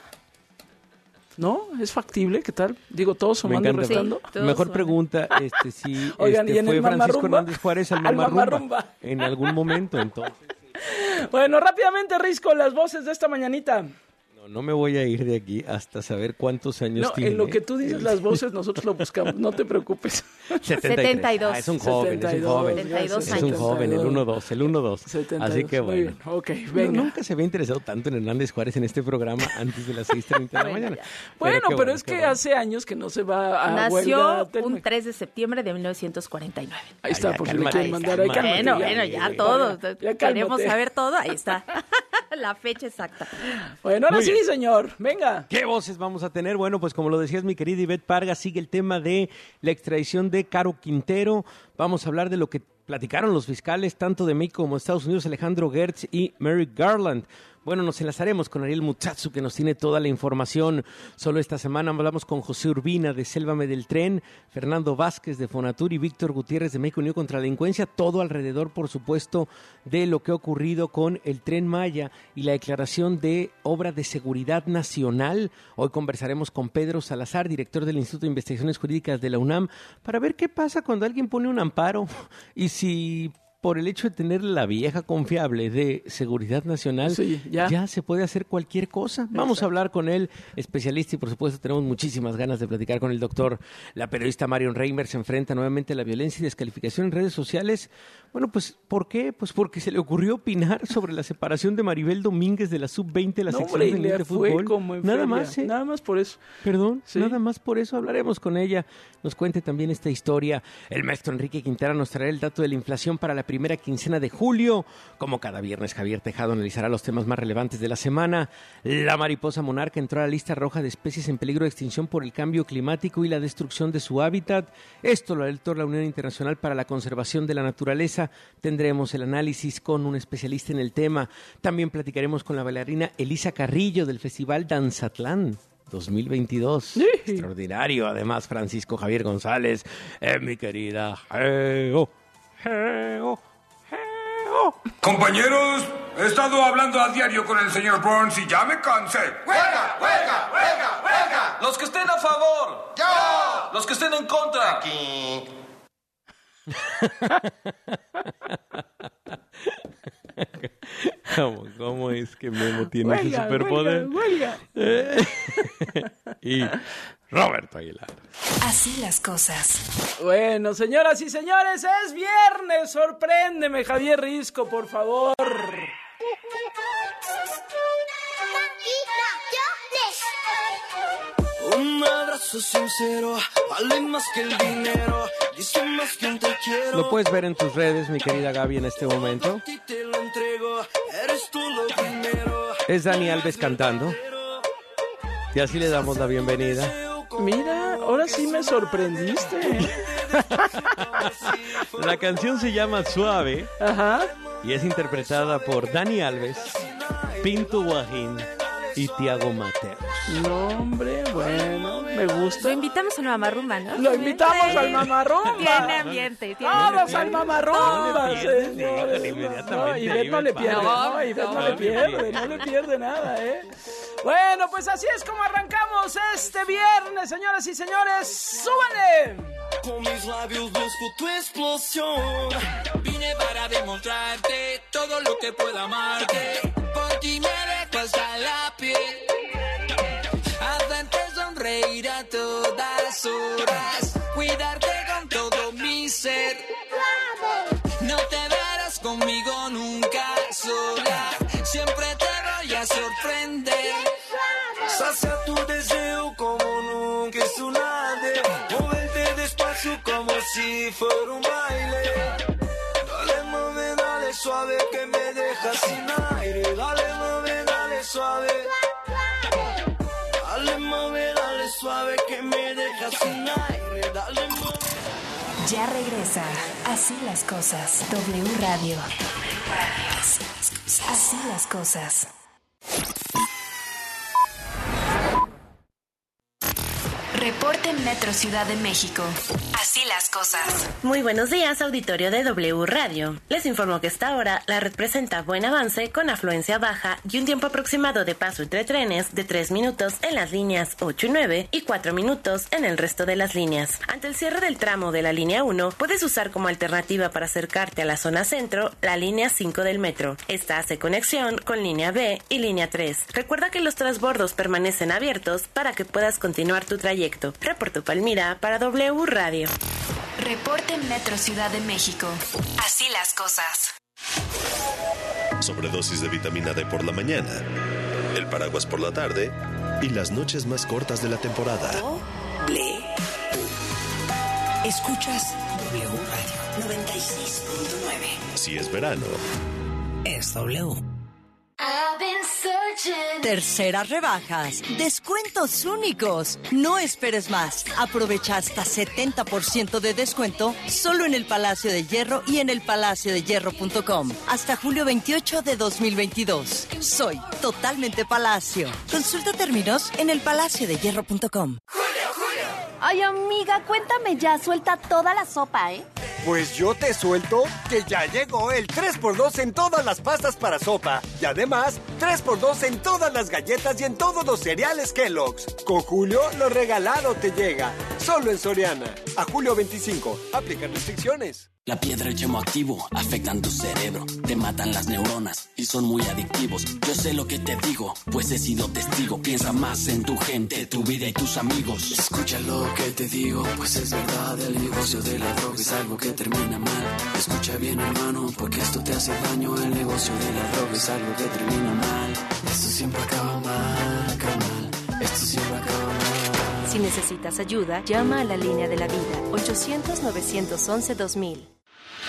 ¿No? ¿Es factible? ¿Qué tal? Digo, todos sumando y restando. Sí, mejor pregunta, si Oigan, ¿y en fue el Francisco Hernández Juárez al Mamarrumba en algún momento, entonces. Bueno, rápidamente, Risco, las voces de esta mañanita. No me voy a ir de aquí hasta saber cuántos años tiene. En lo que tú dices las voces, nosotros lo buscamos. No te preocupes. 72. Es un joven. 72 es un joven, el 1-2. Así que bueno. Muy bien. Ok, venga. Nunca se había interesado tanto en Hernández Juárez en este programa antes de las 6:30 de la mañana. Pero es que hace años que no se va a Nació un 3 de septiembre de 1949. Ahí está, por si le quieren mandar. Bueno, ya todo. Queremos saber todo. Ahí está. La fecha exacta. Bueno, ahora sí, señor. Venga. ¿Qué voces vamos a tener? Bueno, pues como lo decías, mi querida Ivette Parga, sigue el tema de la extradición de Caro Quintero. Vamos a hablar de lo que platicaron los fiscales, tanto de México como de Estados Unidos, Alejandro Gertz y Merrick Garland. Bueno, nos enlazaremos con Ariel Mutsatsu, que nos tiene toda la información. Solo esta semana hablamos con José Urbina, de Sélvame del Tren, Fernando Vázquez, de Fonatur, y Víctor Gutiérrez, de México Unido contra la Delincuencia. Todo alrededor, por supuesto, de lo que ha ocurrido con el Tren Maya y la declaración de obra de seguridad nacional. Hoy conversaremos con Pedro Salazar, director del Instituto de Investigaciones Jurídicas de la UNAM, para ver qué pasa cuando alguien pone un amparo y si por el hecho de tener la vieja confiable de seguridad nacional, ya se puede hacer cualquier cosa. Vamos a hablar con él, especialista, y por supuesto tenemos muchísimas ganas de platicar con el doctor. La periodista Marion Reimer se enfrenta nuevamente a la violencia y descalificación en redes sociales. Bueno, pues, ¿por qué? Pues porque se le ocurrió opinar sobre la separación de Maribel Domínguez de la sub-20 de la sección de fútbol. Nada más, Nada más por eso. Perdón, nada más por eso hablaremos con ella. Nos cuente también esta historia. El maestro Enrique Quintana nos traerá el dato de la inflación para la primera quincena de julio. Como cada viernes, Javier Tejado analizará los temas más relevantes de la semana. La mariposa monarca entró a la lista roja de especies en peligro de extinción por el cambio climático y la destrucción de su hábitat. Esto lo alertó la Unión Internacional para la Conservación de la Naturaleza. Tendremos el análisis con un especialista en el tema. También platicaremos con la bailarina Elisa Carrillo del Festival Danzatlán 2022. Sí. Extraordinario. Además, Francisco Javier González, mi querida Geo. Compañeros, he estado hablando a diario con el señor Burns y ya me cansé. ¡Huelga, huelga, huelga, huelga! Los que estén a favor. ¡Yo! Los que estén en contra. Aquí. ¿Cómo es que Memo tiene ese superpoder? Huelga. Y Roberto Aguilar. Así las cosas. Bueno, señoras y señores, es viernes. Sorpréndeme, Javier Risco, por favor. Un abrazo sincero vale más que el dinero, dice más que un te quiero. Lo puedes ver en tus redes, mi querida Gaby, en este momento. Te lo entrego, eres tú lo primero. Es Dani Alves cantando. Y así le damos la bienvenida. Mira, ahora sí me sorprendiste. La canción se llama Suave. Ajá. Y es interpretada por Dani Alves, Pinto Guajín y Tiago Mateos. No, hombre, bueno, me gusta. Lo invitamos al Mamarrumba, ¿no? Lo invitamos al Mamarrumba. Tiene ambiente. Todos al Mamarrumba, señores. Inmediatamente. Ivette no le pierde, no le pierde nada, ¿eh? Bueno, pues así es como arrancamos este viernes, señoras y señores. ¡Súbale! Con mis labios busco tu explosión. Vine para demostrarte todo lo que puedo amarte. Por ti me dejo hasta la piel. Hacerte sonreír a todas horas. Cuidarte con todo mi ser. No te verás conmigo nunca sola. Siempre te voy a sorprender. Sacia tu deseo como nunca es un ave. Moverte despacio como si fuera un baile. Dale, mami, dale suave que me dejas sin aire. Dale, mami, dale suave. Dale, mami, dale suave que me dejas sin aire. Dale, mami. Ya regresa. Así las cosas. W Radio. Así las cosas. Reporte Metro Ciudad de México. Así las cosas. Muy buenos días, auditorio de W Radio. Les informo que hasta ahora la red presenta buen avance con afluencia baja y un tiempo aproximado de paso entre trenes de 3 minutos en las líneas 8 y 9 y 4 minutos en el resto de las líneas. Ante el cierre del tramo de la línea 1, puedes usar como alternativa para acercarte a la zona centro la línea 5 del metro. Esta hace conexión con línea B y línea 3. Recuerda que los transbordos permanecen abiertos para que puedas continuar tu trayecto. Reporto Palmira para W Radio. Reporte Metro Ciudad de México. Así las cosas. Sobredosis de vitamina D por la mañana, el paraguas por la tarde y las noches más cortas de la temporada. Escuchas W Radio 96.9. Si es verano, es W. Terceras rebajas, descuentos únicos. No esperes más. Aprovecha hasta 70% de descuento solo en el Palacio de Hierro y en elpalaciodehierro.com. Hasta julio 28 de 2022. Soy totalmente Palacio. Consulta términos en elpalaciodehierro.com. Ay, amiga, cuéntame ya, suelta toda la sopa, ¿eh? Pues yo te suelto que ya llegó el 3x2 en todas las pastas para sopa. Y además, 3x2 en todas las galletas y en todos los cereales Kellogg's. Con Julio, lo regalado te llega. Solo en Soriana. A julio 25. Aplican restricciones. La piedra y el yemo activo afectan tu cerebro, te matan las neuronas y son muy adictivos. Yo sé lo que te digo, pues he sido testigo. Piensa más en tu gente, tu vida y tus amigos. Escucha lo que te digo, pues es verdad. El negocio de la droga es algo que termina mal. Escucha bien, hermano, porque esto te hace daño. El negocio de la droga es algo que termina mal. Esto siempre acaba mal, acaba mal. Esto siempre acaba mal. Si necesitas ayuda, llama a la línea de la vida, 800-911-2000.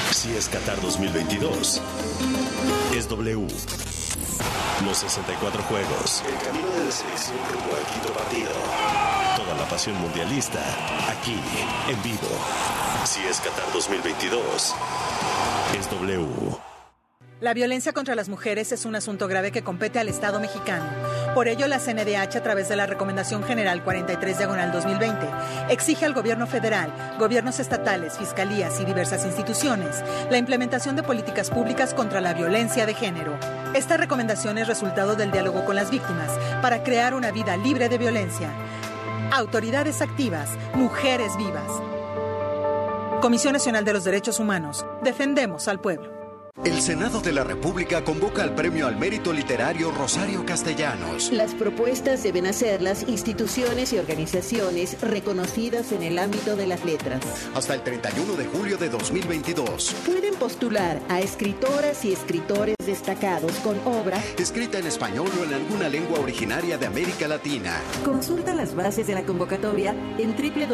Si es Qatar 2022, es W. Los 64 juegos, el camino de la selección rumbo al quinto partido. Toda la pasión mundialista, aquí, en vivo. Si es Qatar 2022, es W. La violencia contra las mujeres es un asunto grave que compete al Estado mexicano. Por ello, la CNDH, a través de la Recomendación General 43/2020, exige al Gobierno federal, gobiernos estatales, fiscalías y diversas instituciones la implementación de políticas públicas contra la violencia de género. Esta recomendación es resultado del diálogo con las víctimas para crear una vida libre de violencia. Autoridades activas, mujeres vivas. Comisión Nacional de los Derechos Humanos. Defendemos al pueblo. El Senado de la República convoca al Premio al Mérito Literario Rosario Castellanos. Las propuestas deben hacerlas instituciones y organizaciones reconocidas en el ámbito de las letras. Hasta el 31 de julio de 2022. Pueden postular a escritoras y escritores destacados con obra escrita en español o en alguna lengua originaria de América Latina. Consulta las bases de la convocatoria en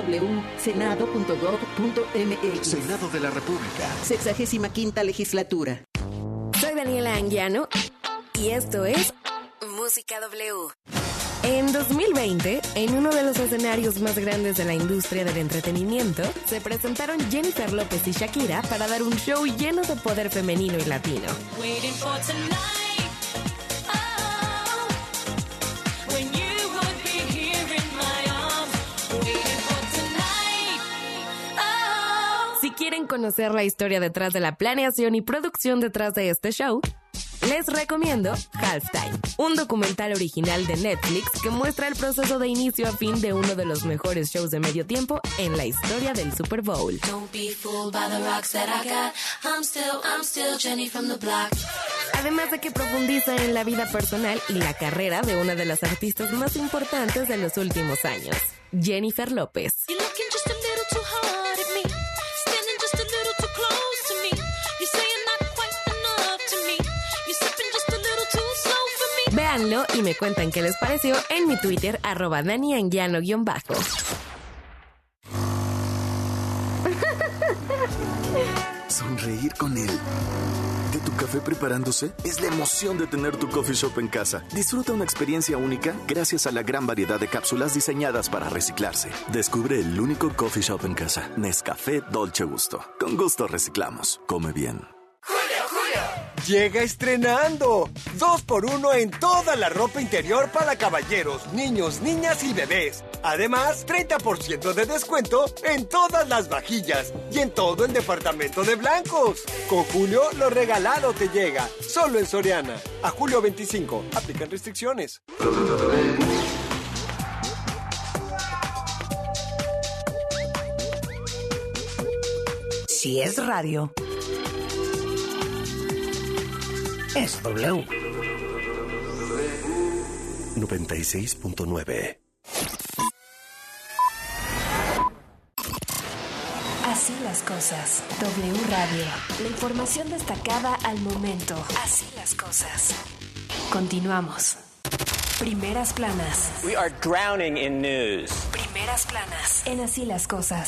www.senado.gov.mx. Senado de la República. 65ª legislatura. Soy Daniela Anguiano y esto es Música W. En 2020, en uno de los escenarios más grandes de la industria del entretenimiento, se presentaron Jennifer López y Shakira para dar un show lleno de poder femenino y latino. Si quieren conocer la historia detrás de la planeación y producción detrás de este show, les recomiendo Halftime, un documental original de Netflix que muestra el proceso de inicio a fin de uno de los mejores shows de medio tiempo en la historia del Super Bowl. Además de que profundiza en la vida personal y la carrera de una de las artistas más importantes de los últimos años, Jennifer López. Véanlo y me cuentan qué les pareció en mi Twitter, @DaniAnguiano_. Sonreír con él. ¿De tu café preparándose? Es la emoción de tener tu coffee shop en casa. Disfruta una experiencia única gracias a la gran variedad de cápsulas diseñadas para reciclarse. Descubre el único coffee shop en casa. Nescafé Dolce Gusto. Con gusto reciclamos. Come bien. Llega estrenando 2x1 en toda la ropa interior para caballeros, niños, niñas y bebés. Además, 30% de descuento en todas las vajillas y en todo el departamento de blancos. Con Julio, lo regalado te llega. Solo en Soriana. A julio 25. Aplican restricciones. Si es radio, es W. 96.9. Así las cosas. W Radio. La información destacada al momento. Así las cosas. Continuamos. Primeras planas. We are drowning in news. Primeras planas. En Así las cosas.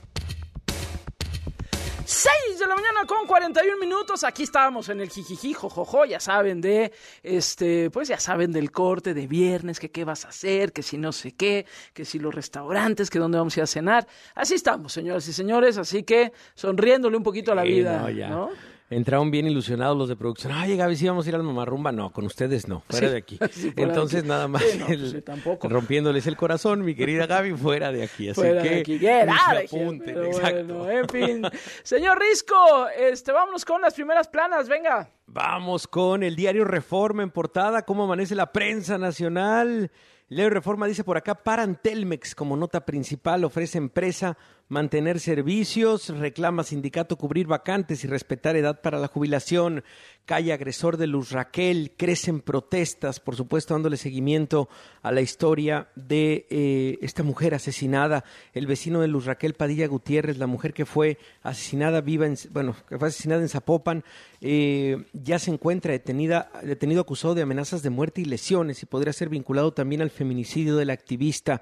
6 de la mañana con 41 minutos. Aquí estábamos en el jijiji, jojojo, ya saben pues ya saben del corte de viernes, que qué vas a hacer, que si no sé qué, que si los restaurantes, que dónde vamos a ir a cenar. Así estamos, señoras y señores, así que sonriéndole un poquito a la vida, ¿no? Entraron bien ilusionados los de producción. Ay, Gaby, sí vamos a ir al Mamarrumba. No, con ustedes no, fuera de aquí. Sí, entonces aquí. Nada más tampoco. Rompiéndoles el corazón, mi querida Gaby, fuera de aquí. Así fuera que de aquí. Apunten, exacto. Bueno, en fin. Señor Risco, vámonos con las primeras planas, venga. Vamos con el diario Reforma en portada. ¿Cómo amanece la prensa nacional? El diario Reforma dice por acá, paran Telmex como nota principal, ofrece empresa mantener servicios, reclama sindicato cubrir vacantes y respetar edad para la jubilación. Calle agresor de Luz Raquel, crecen protestas, por supuesto dándole seguimiento a la historia de esta mujer asesinada, el vecino de Luz Raquel Padilla Gutiérrez, la mujer que fue asesinada que fue asesinada en Zapopan, ya se encuentra detenido acusado de amenazas de muerte y lesiones y podría ser vinculado también al feminicidio de la activista.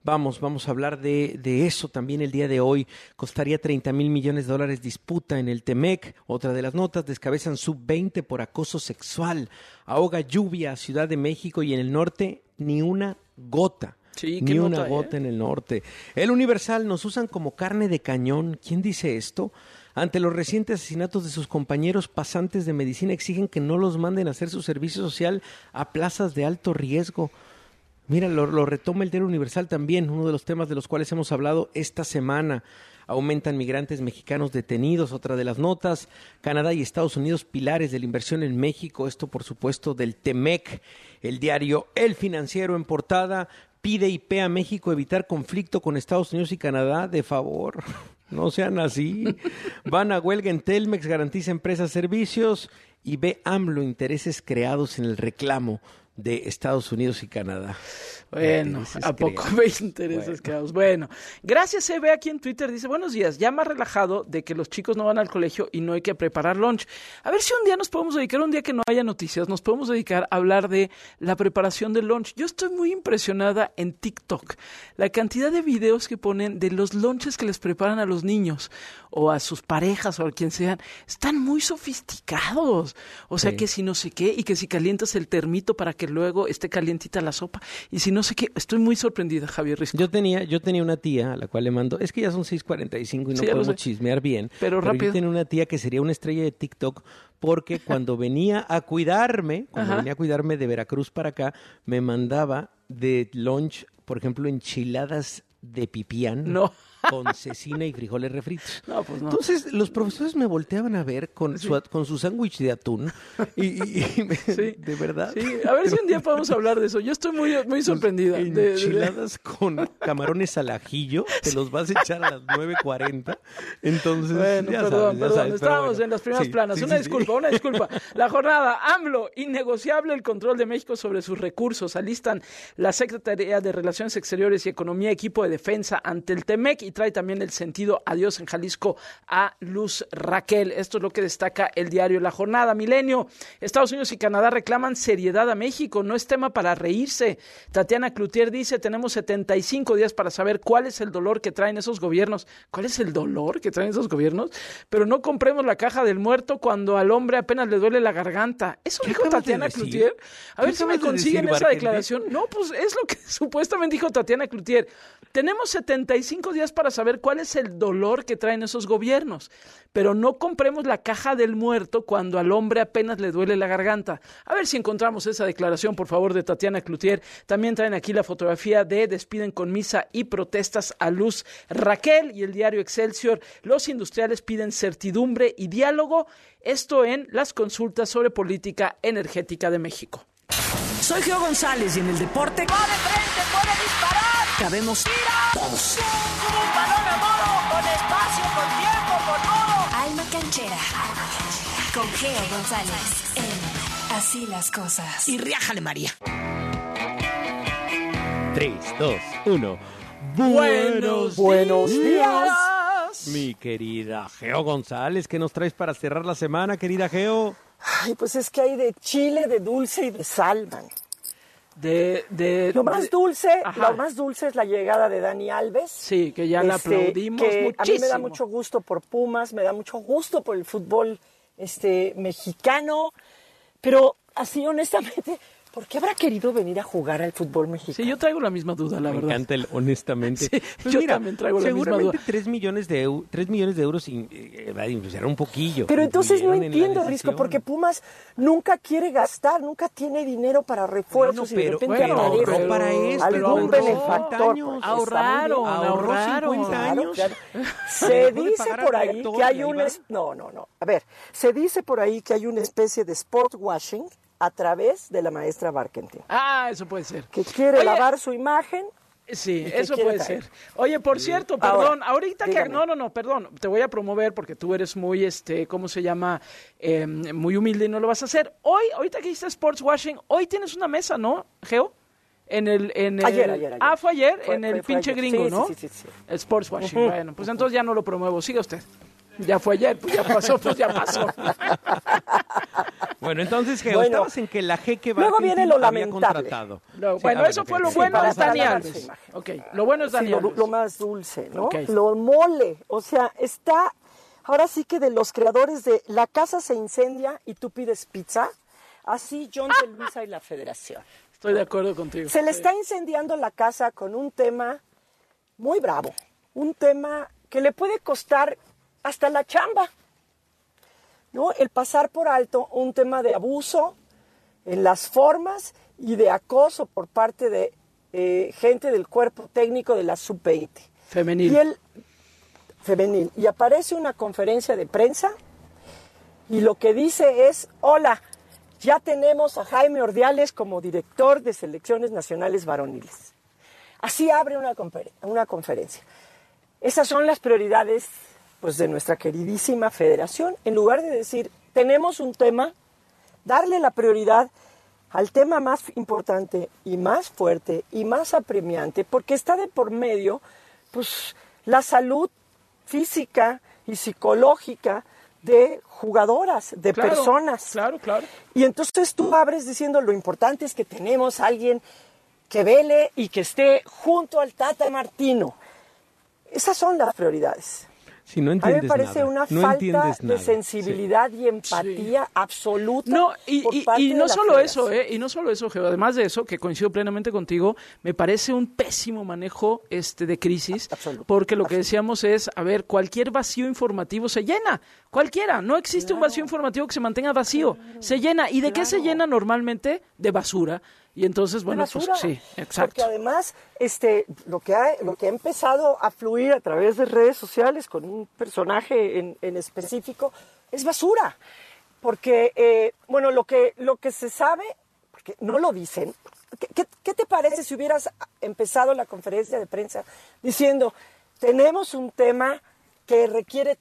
Vamos a hablar de eso también el día de hoy. Costaría $30,000 millones disputa en el TEMEC. Otra de las notas, descabezan sub-20 por acoso sexual. Ahoga lluvia, Ciudad de México y en el norte ni una gota. Sí, ni una gota en el norte. El Universal, nos usan como carne de cañón. ¿Quién dice esto? Ante los recientes asesinatos de sus compañeros, pasantes de medicina exigen que no los manden a hacer su servicio social a plazas de alto riesgo. Mira, lo retoma el diario Universal también, uno de los temas de los cuales hemos hablado esta semana. Aumentan migrantes mexicanos detenidos, otra de las notas. Canadá y Estados Unidos, pilares de la inversión en México. Esto, por supuesto, del TEMEC. El diario El Financiero en portada. Pide IP a México evitar conflicto con Estados Unidos y Canadá. De favor, no sean así. Van a huelga en Telmex, garantiza empresas servicios. Y ve AMLO intereses creados en el reclamo de Estados Unidos y Canadá. Bueno, ¿a poco ve intereses creados? Bueno, gracias, ve aquí en Twitter, dice, buenos días, ya más relajado de que los chicos no van al colegio y no hay que preparar lunch. A ver si un día nos podemos dedicar, un día que no haya noticias, nos podemos dedicar a hablar de la preparación del lunch. Yo estoy muy impresionada en TikTok, la cantidad de videos que ponen de los lunches que les preparan a los niños o a sus parejas o a quien sean, están muy sofisticados. O sea, que si no sé qué, y que si calientas el termito para que luego esté calientita la sopa, y si no sé qué, estoy muy sorprendida, Javier Risco. Yo tenía una tía a la cual le mando, es que ya son 6:45 y no podemos chismear bien, pero rápido. Yo tenía una tía que sería una estrella de TikTok, porque cuando venía a cuidarme, de Veracruz para acá, me mandaba de lunch, por ejemplo, enchiladas de pipián. No. Con cecina y frijoles refritos. No, pues no. Entonces, los profesores me volteaban a ver con su sándwich de atún. De verdad. Sí, a ver si un día podemos hablar de eso. Yo estoy muy sorprendida. Enchiladas con camarones al ajillo, te los vas a echar a las 9:40. Entonces, bueno, perdón. Estábamos en las primeras planas. Una disculpa. La jornada, AMLO, innegociable el control de México sobre sus recursos. Alistan la Secretaría de Relaciones Exteriores y Economía, equipo de defensa ante el TEMEC, y trae también el sentido adiós en Jalisco a Luz Raquel. Esto es lo que destaca el diario La Jornada. Milenio, Estados Unidos y Canadá reclaman seriedad a México, no es tema para reírse. Tatiana Cloutier dice, tenemos 75 días para saber cuál es el dolor que traen esos gobiernos. ¿Cuál es el dolor que traen esos gobiernos? Pero no compremos la caja del muerto cuando al hombre apenas le duele la garganta. ¿Eso dijo Tatiana Cloutier? A ver si me consiguen esa declaración. No, pues es lo que supuestamente dijo Tatiana Cloutier. Tenemos 75 días para saber cuál es el dolor que traen esos gobiernos, pero no compremos la caja del muerto cuando al hombre apenas le duele la garganta. A ver si encontramos esa declaración, por favor, de Tatiana Cloutier. También traen aquí la fotografía de despiden con misa y protestas a Luz Raquel, y el diario Excelsior, los industriales piden certidumbre y diálogo, esto en las consultas sobre política energética de México. Soy Geo González y en el deporte ¡va de frente, puede disparar! Cabemos todos. Un balón a modo, con espacio, con tiempo, con modo. Alma Canchera, con Geo González, en Así las Cosas. Y riájale, María. 3, 2, 1. Buenos días. Mi querida Geo González, ¿qué nos traes para cerrar la semana, querida Geo? Ay, pues es que hay de chile, de dulce y de sal, man. Lo más dulce es la llegada de Dani Alves. Sí, que ya la aplaudimos muchísimo. A mí me da mucho gusto por Pumas, me da mucho gusto por el fútbol mexicano, pero así honestamente, ¿por qué habrá querido venir a jugar al fútbol mexicano? Sí, yo traigo la misma duda, la verdad. Me encanta el honestamente. Sí, pues yo también traigo la misma duda. Seguramente 3 millones de euros era un poquillo. Pero entonces no entiendo, Risco, porque Pumas nunca quiere gastar, nunca tiene dinero para refuerzos y de repente ahorró para eso. Algún benefactor. Ahorraron 50 años. Se dice por ahí que hay se dice por ahí que hay una especie de sport washing a través de la maestra Barkentin. Ah, eso puede ser. Que quiere lavar su imagen. Sí, eso puede ser. Oye, por cierto, perdón, ahorita dígame. Perdón, te voy a promover porque tú eres muy, ¿cómo se llama? Muy humilde y no lo vas a hacer. Ahorita que hiciste Sports Washing, hoy tienes una mesa, ¿no, Geo? Ayer. Ah, fue ayer, en el pinche ayer. gringo, Sí, ¿no? Sí. Sports Washing, bueno, pues entonces ya no lo promuevo, siga usted. Ya fue ayer, pues ya pasó. Bueno, entonces, Geo, estabas en que la Jeque luego viene lo había lamentable. contratado. Bueno, eso fue lo bueno de Dani Alves. Okay, lo bueno es Dani Alves. Lo más dulce, ¿no? Okay. Lo mole, o sea, está, ahora sí que de los creadores de La casa se incendia y tú pides pizza, así John de Luisa y la Federación. Estoy de acuerdo contigo. Se le está incendiando la casa con un tema muy bravo, un tema que le puede costar hasta la chamba, ¿no? El pasar por alto un tema de abuso en las formas y de acoso por parte de gente del cuerpo técnico de la Sub-20. Femenil. Femenil. Y aparece una conferencia de prensa y lo que dice es, hola, ya tenemos a Jaime Ordiales como director de selecciones nacionales varoniles. Así abre una conferencia. Esas son las prioridades, pues, de nuestra queridísima federación. En lugar de decir, tenemos un tema, darle la prioridad al tema más importante y más fuerte y más apremiante, porque está de por medio, pues, la salud física y psicológica de jugadoras, de personas. Claro. Y entonces tú abres diciendo, lo importante es que tenemos a alguien que vele y que esté junto al Tata Martino. Esas son las prioridades. Si no entiendes a mí me parece nada, una no falta de sensibilidad y empatía absoluta. No, por parte y no de la solo eso, federación. y no solo eso, Geo, además de eso, que coincido plenamente contigo, me parece un pésimo manejo de crisis, porque lo que decíamos es, a ver, cualquier vacío informativo se llena, cualquiera, no existe un vacío informativo que se mantenga vacío, se llena, ¿y de qué se llena normalmente? De basura. Y entonces, bueno, pues sí, exacto. Porque además, lo que ha empezado a fluir a través de redes sociales con un personaje en específico es basura. Porque, bueno, lo que se sabe, porque no lo dicen, ¿qué te parece si hubieras empezado la conferencia de prensa diciendo, tenemos un tema que requiere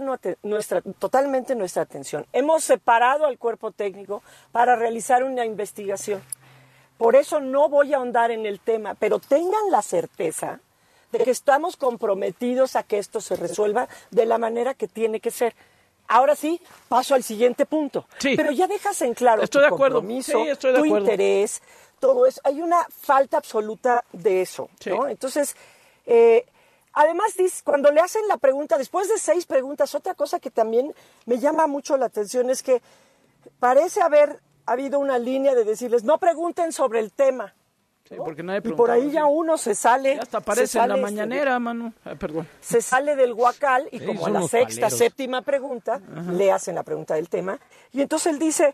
totalmente nuestra atención? Hemos separado al cuerpo técnico para realizar una investigación. Por eso no voy a ahondar en el tema, pero tengan la certeza de que estamos comprometidos a que esto se resuelva de la manera que tiene que ser. Ahora sí, paso al siguiente punto. Sí. Pero ya dejas en claro estoy tu de acuerdo. compromiso, Sí, estoy de tu acuerdo. interés, todo eso. Hay una falta absoluta de eso, Sí. ¿no? Entonces, además, cuando le hacen la pregunta, después de 6 preguntas, otra cosa que también me llama mucho la atención es que parece haber habido una línea de decirles, no pregunten sobre el tema. Sí, porque nadie Y por ahí preguntaba, ya uno se sale. Ya hasta aparece en la mañanera, Manu. Perdón. Se sale del guacal y como a la unos sexta, paleros. séptima pregunta, le hacen la pregunta del tema. Y entonces él dice,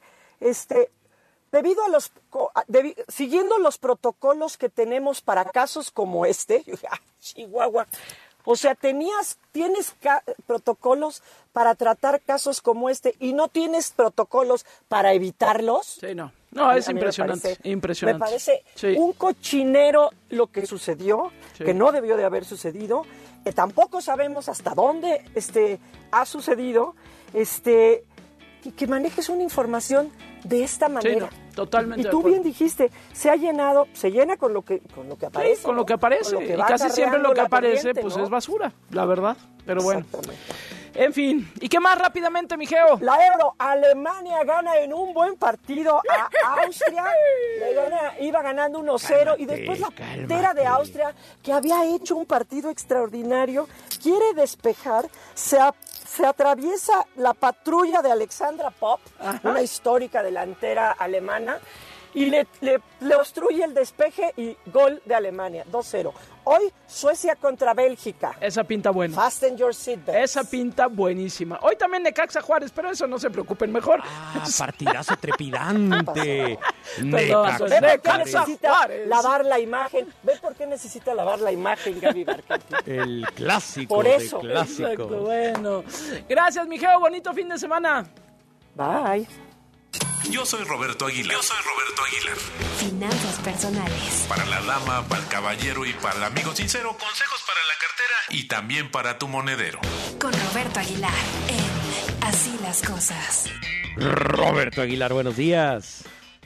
siguiendo los protocolos que tenemos para casos como este, Chihuahua. O sea, tienes protocolos para tratar casos como este y no tienes protocolos para evitarlos. Sí, no. No, es impresionante, impresionante. Me parece Sí. un cochinero lo que sucedió, Sí. que no debió de haber sucedido, que tampoco sabemos hasta dónde ha sucedido, y que manejes una información de esta manera. Sí, no, totalmente Y de tú acuerdo. bien dijiste, se llena con lo que aparece. Con lo que aparece. Con lo que Y va casi siempre lo acarreando que la aparece, corriente, pues ¿no? es basura, la verdad. Pero bueno. Exactamente. En fin. ¿Y qué más rápidamente, mi Geo? La Euro, Alemania gana en un buen partido a Austria. Iba ganando 1-0 y después la portera de Austria, que había hecho un partido extraordinario, quiere despejar, se atraviesa la patrulla de Alexandra Popp, una histórica delantera alemana, y le obstruye el despeje y gol de Alemania, 2-0. Hoy Suecia contra Bélgica. Esa pinta buena. Fasten your seatbelts. Esa pinta buenísima. Hoy también Necaxa Juárez, pero eso no se preocupen mejor. Partidazo trepidante. Perdón, Necaxa. ¿Ve por qué Necaxa necesita Juárez. lavar la imagen? ¿Ve por qué necesita lavar la imagen, Gaby Barquete? El clásico Por eso. de clásicos. Exacto, bueno. Gracias, mi Geo. Bonito fin de semana. Bye. Yo soy Roberto Aguilar. Finanzas personales. Para la dama, para el caballero y para el amigo sincero, consejos para la cartera y también para tu monedero. Con Roberto Aguilar en Así las cosas. Roberto Aguilar, buenos días.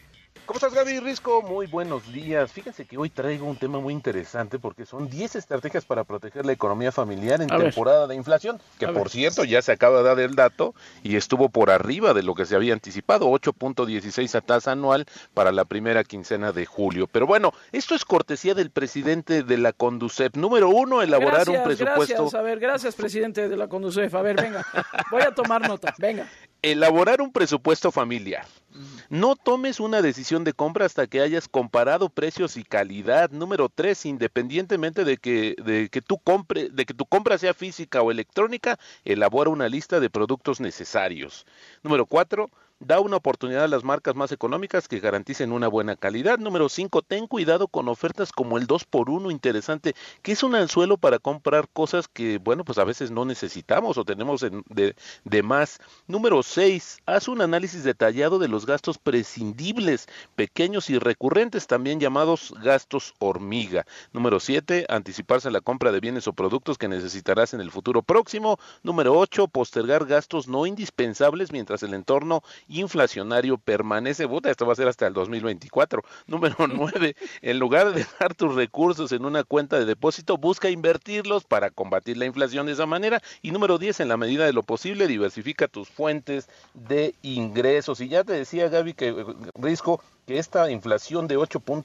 ¿Cómo estás, Gaby Risco? Muy buenos días. Fíjense que hoy traigo un tema muy interesante porque son 10 estrategias para proteger la economía familiar en temporada de inflación, que por cierto ya se acaba de dar el dato y estuvo por arriba de lo que se había anticipado, 8.16 a tasa anual para la primera quincena de julio. Pero bueno, esto es cortesía del presidente de la Conducef. Número 1, elaborar un presupuesto. Gracias, presidente de la Conducef. A ver, venga, voy a tomar nota, venga. Elaborar un presupuesto familiar. No tomes una decisión de compra hasta que hayas comparado precios y calidad. Número 3, independientemente de que tu compra sea física o electrónica, elabora una lista de productos necesarios. Número 4, da una oportunidad a las marcas más económicas que garanticen una buena calidad. Número 5, ten cuidado con ofertas como el 2x1 interesante, que es un anzuelo para comprar cosas que, bueno, pues a veces no necesitamos o tenemos de más. Número 6, haz un análisis detallado de los gastos prescindibles, pequeños y recurrentes, también llamados gastos hormiga. Número 7, anticiparse a la compra de bienes o productos que necesitarás en el futuro próximo. Número 8, postergar gastos no indispensables mientras el entorno inflacionario permanece. Esto va a ser hasta el 2024. Número 9, en lugar de dejar tus recursos en una cuenta de depósito, busca invertirlos para combatir la inflación de esa manera. Y número 10, en la medida de lo posible, diversifica tus fuentes de ingresos. Y ya te decía, Gaby, Risco, que esta inflación de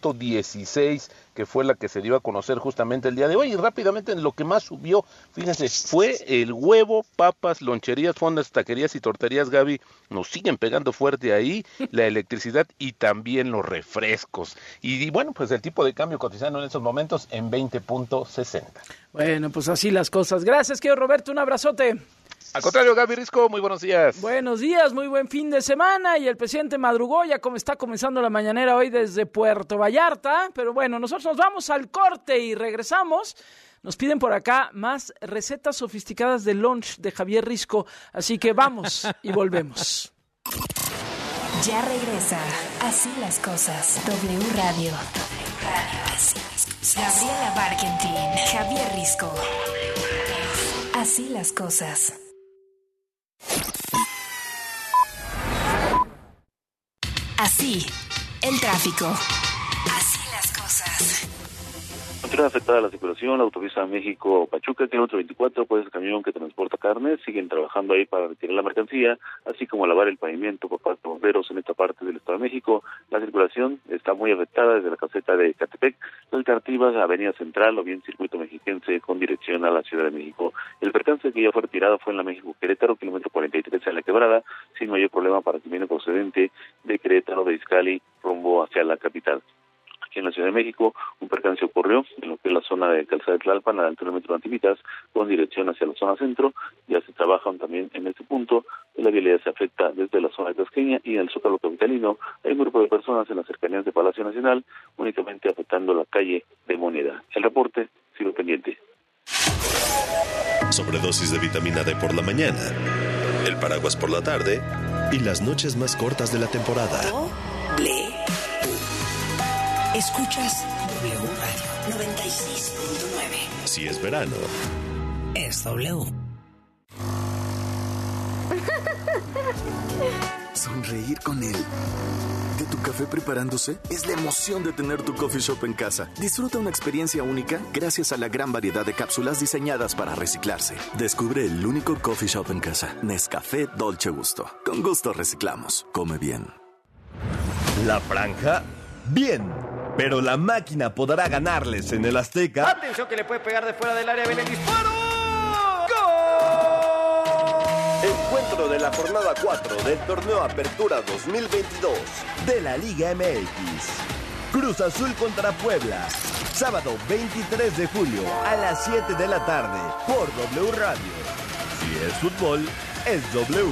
8.16, que fue la que se dio a conocer justamente el día de hoy, y rápidamente lo que más subió, fíjense, fue el huevo, papas, loncherías, fondas, taquerías y torterías, Gaby, nos siguen pegando fuerte ahí, la electricidad y también los refrescos. Y bueno, pues el tipo de cambio cotizando en estos momentos en 20.60. Bueno, pues así las cosas. Gracias, querido Roberto, un abrazote. Al contrario, Gaby Risco, muy buenos días. Buenos días, muy buen fin de semana. Y el presidente madrugó, ya como está comenzando la mañanera hoy desde Puerto Vallarta. Pero bueno, nosotros nos vamos al corte y regresamos. Nos piden por acá más recetas sofisticadas de lunch de Javier Risco. Así que vamos y volvemos. Ya regresa Así las Cosas. W Radio. Así las cosas. Gabriela Barkentin, Javier Risco. Así las cosas. Así, el tráfico. Así las cosas. Continúa afectada la circulación, la autopista México-Pachuca, kilómetro 24, pues el camión que transporta carne, siguen trabajando ahí para retirar la mercancía, así como lavar el pavimento por parte de bomberos en esta parte del Estado de México. La circulación está muy afectada desde la caseta de Catepec, las alternativas a Avenida Central o bien Circuito Mexiquense con dirección a la Ciudad de México. El percance que ya fue retirado fue en la México-Querétaro, kilómetro 43 en la Quebrada, sin mayor problema para quien viene procedente de Querétaro, de Izcalli, rumbo hacia la capital. Aquí en la Ciudad de México, un percance ocurrió en lo que es la zona de Calzada de Tlalpan, a la altura del metro Antivitas, con dirección hacia la zona centro. Ya se trabajan también en este punto. La vialidad se afecta desde la zona de Tasqueña y en el Zócalo capitalino. Hay un grupo de personas en las cercanías de Palacio Nacional, únicamente afectando la calle de Moneda. El reporte, sigo pendiente. Sobredosis de vitamina D por la mañana, el paraguas por la tarde y las noches más cortas de la temporada. Escuchas W Radio 96.9. Si es verano, es W. Sonreír con él. ¿De tu café preparándose? Es la emoción de tener tu coffee shop en casa. Disfruta una experiencia única gracias a la gran variedad de cápsulas diseñadas para reciclarse. Descubre el único coffee shop en casa. Nescafé Dolce Gusto. Con gusto reciclamos. Come bien. La franja, bien. Pero la máquina podrá ganarles en el Azteca. Atención que le puede pegar de fuera del área. ¡Viene el disparo! ¡Gol! Encuentro de la jornada 4 del torneo Apertura 2022 de la Liga MX. Cruz Azul contra Puebla. Sábado 23 de julio a las 7 de la tarde por W Radio. Si es fútbol, es W.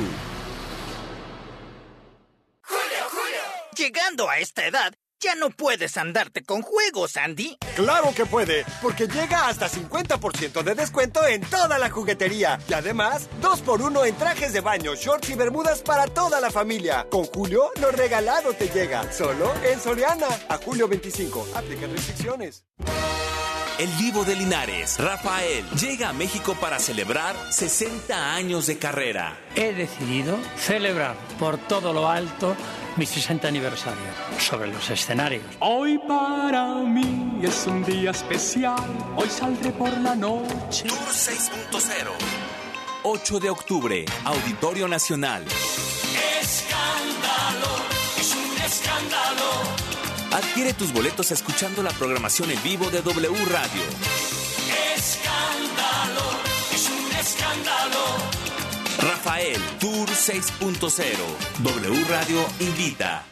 Julio. Llegando a esta edad, ya no puedes andarte con juegos, Andy. ¡Claro que puede! Porque llega hasta 50% de descuento en toda la juguetería. Y además, 2x1 en trajes de baño, shorts y bermudas para toda la familia. Con Julio, lo regalado te llega. Solo en Soriana. A julio 25. Aplican restricciones. El Vivo de Linares, Rafael, llega a México para celebrar 60 años de carrera. He decidido celebrar por todo lo alto mi 60 aniversario sobre los escenarios. Hoy para mí es un día especial, hoy saldré por la noche. Tour 6.0, 8 de octubre, Auditorio Nacional. Escándalo, es un escándalo. Adquiere tus boletos escuchando la programación en vivo de W Radio. Escándalo, es un escándalo. Rafael, Tour 6.0. W Radio invita.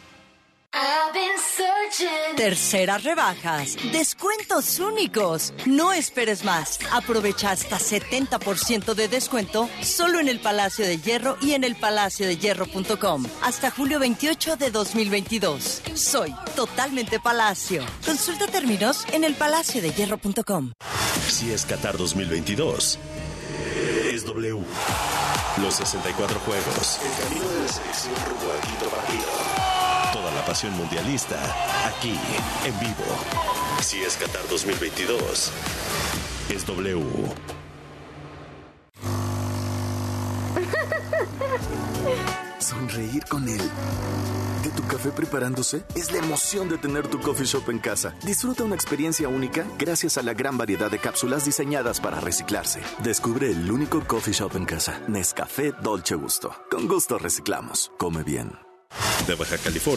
Terceras rebajas, descuentos únicos. No esperes más. Aprovecha hasta 70% de descuento solo en el Palacio de Hierro y en el palaciodehierro.com. Hasta julio 28 de 2022. Soy totalmente Palacio. Consulta términos en el palaciodehierro.com. Si es Qatar 2022, es W. Los 64 juegos. El camino de la selección rumbo al quinto partido. Toda la pasión mundialista, aquí, en vivo. Si es Qatar 2022, es W. Sonreír con él. ¿De tu café preparándose? Es la emoción de tener tu coffee shop en casa. Disfruta una experiencia única gracias a la gran variedad de cápsulas diseñadas para reciclarse. Descubre el único coffee shop en casa. Nescafé Dolce Gusto. Con gusto reciclamos. Come bien. De Baja California.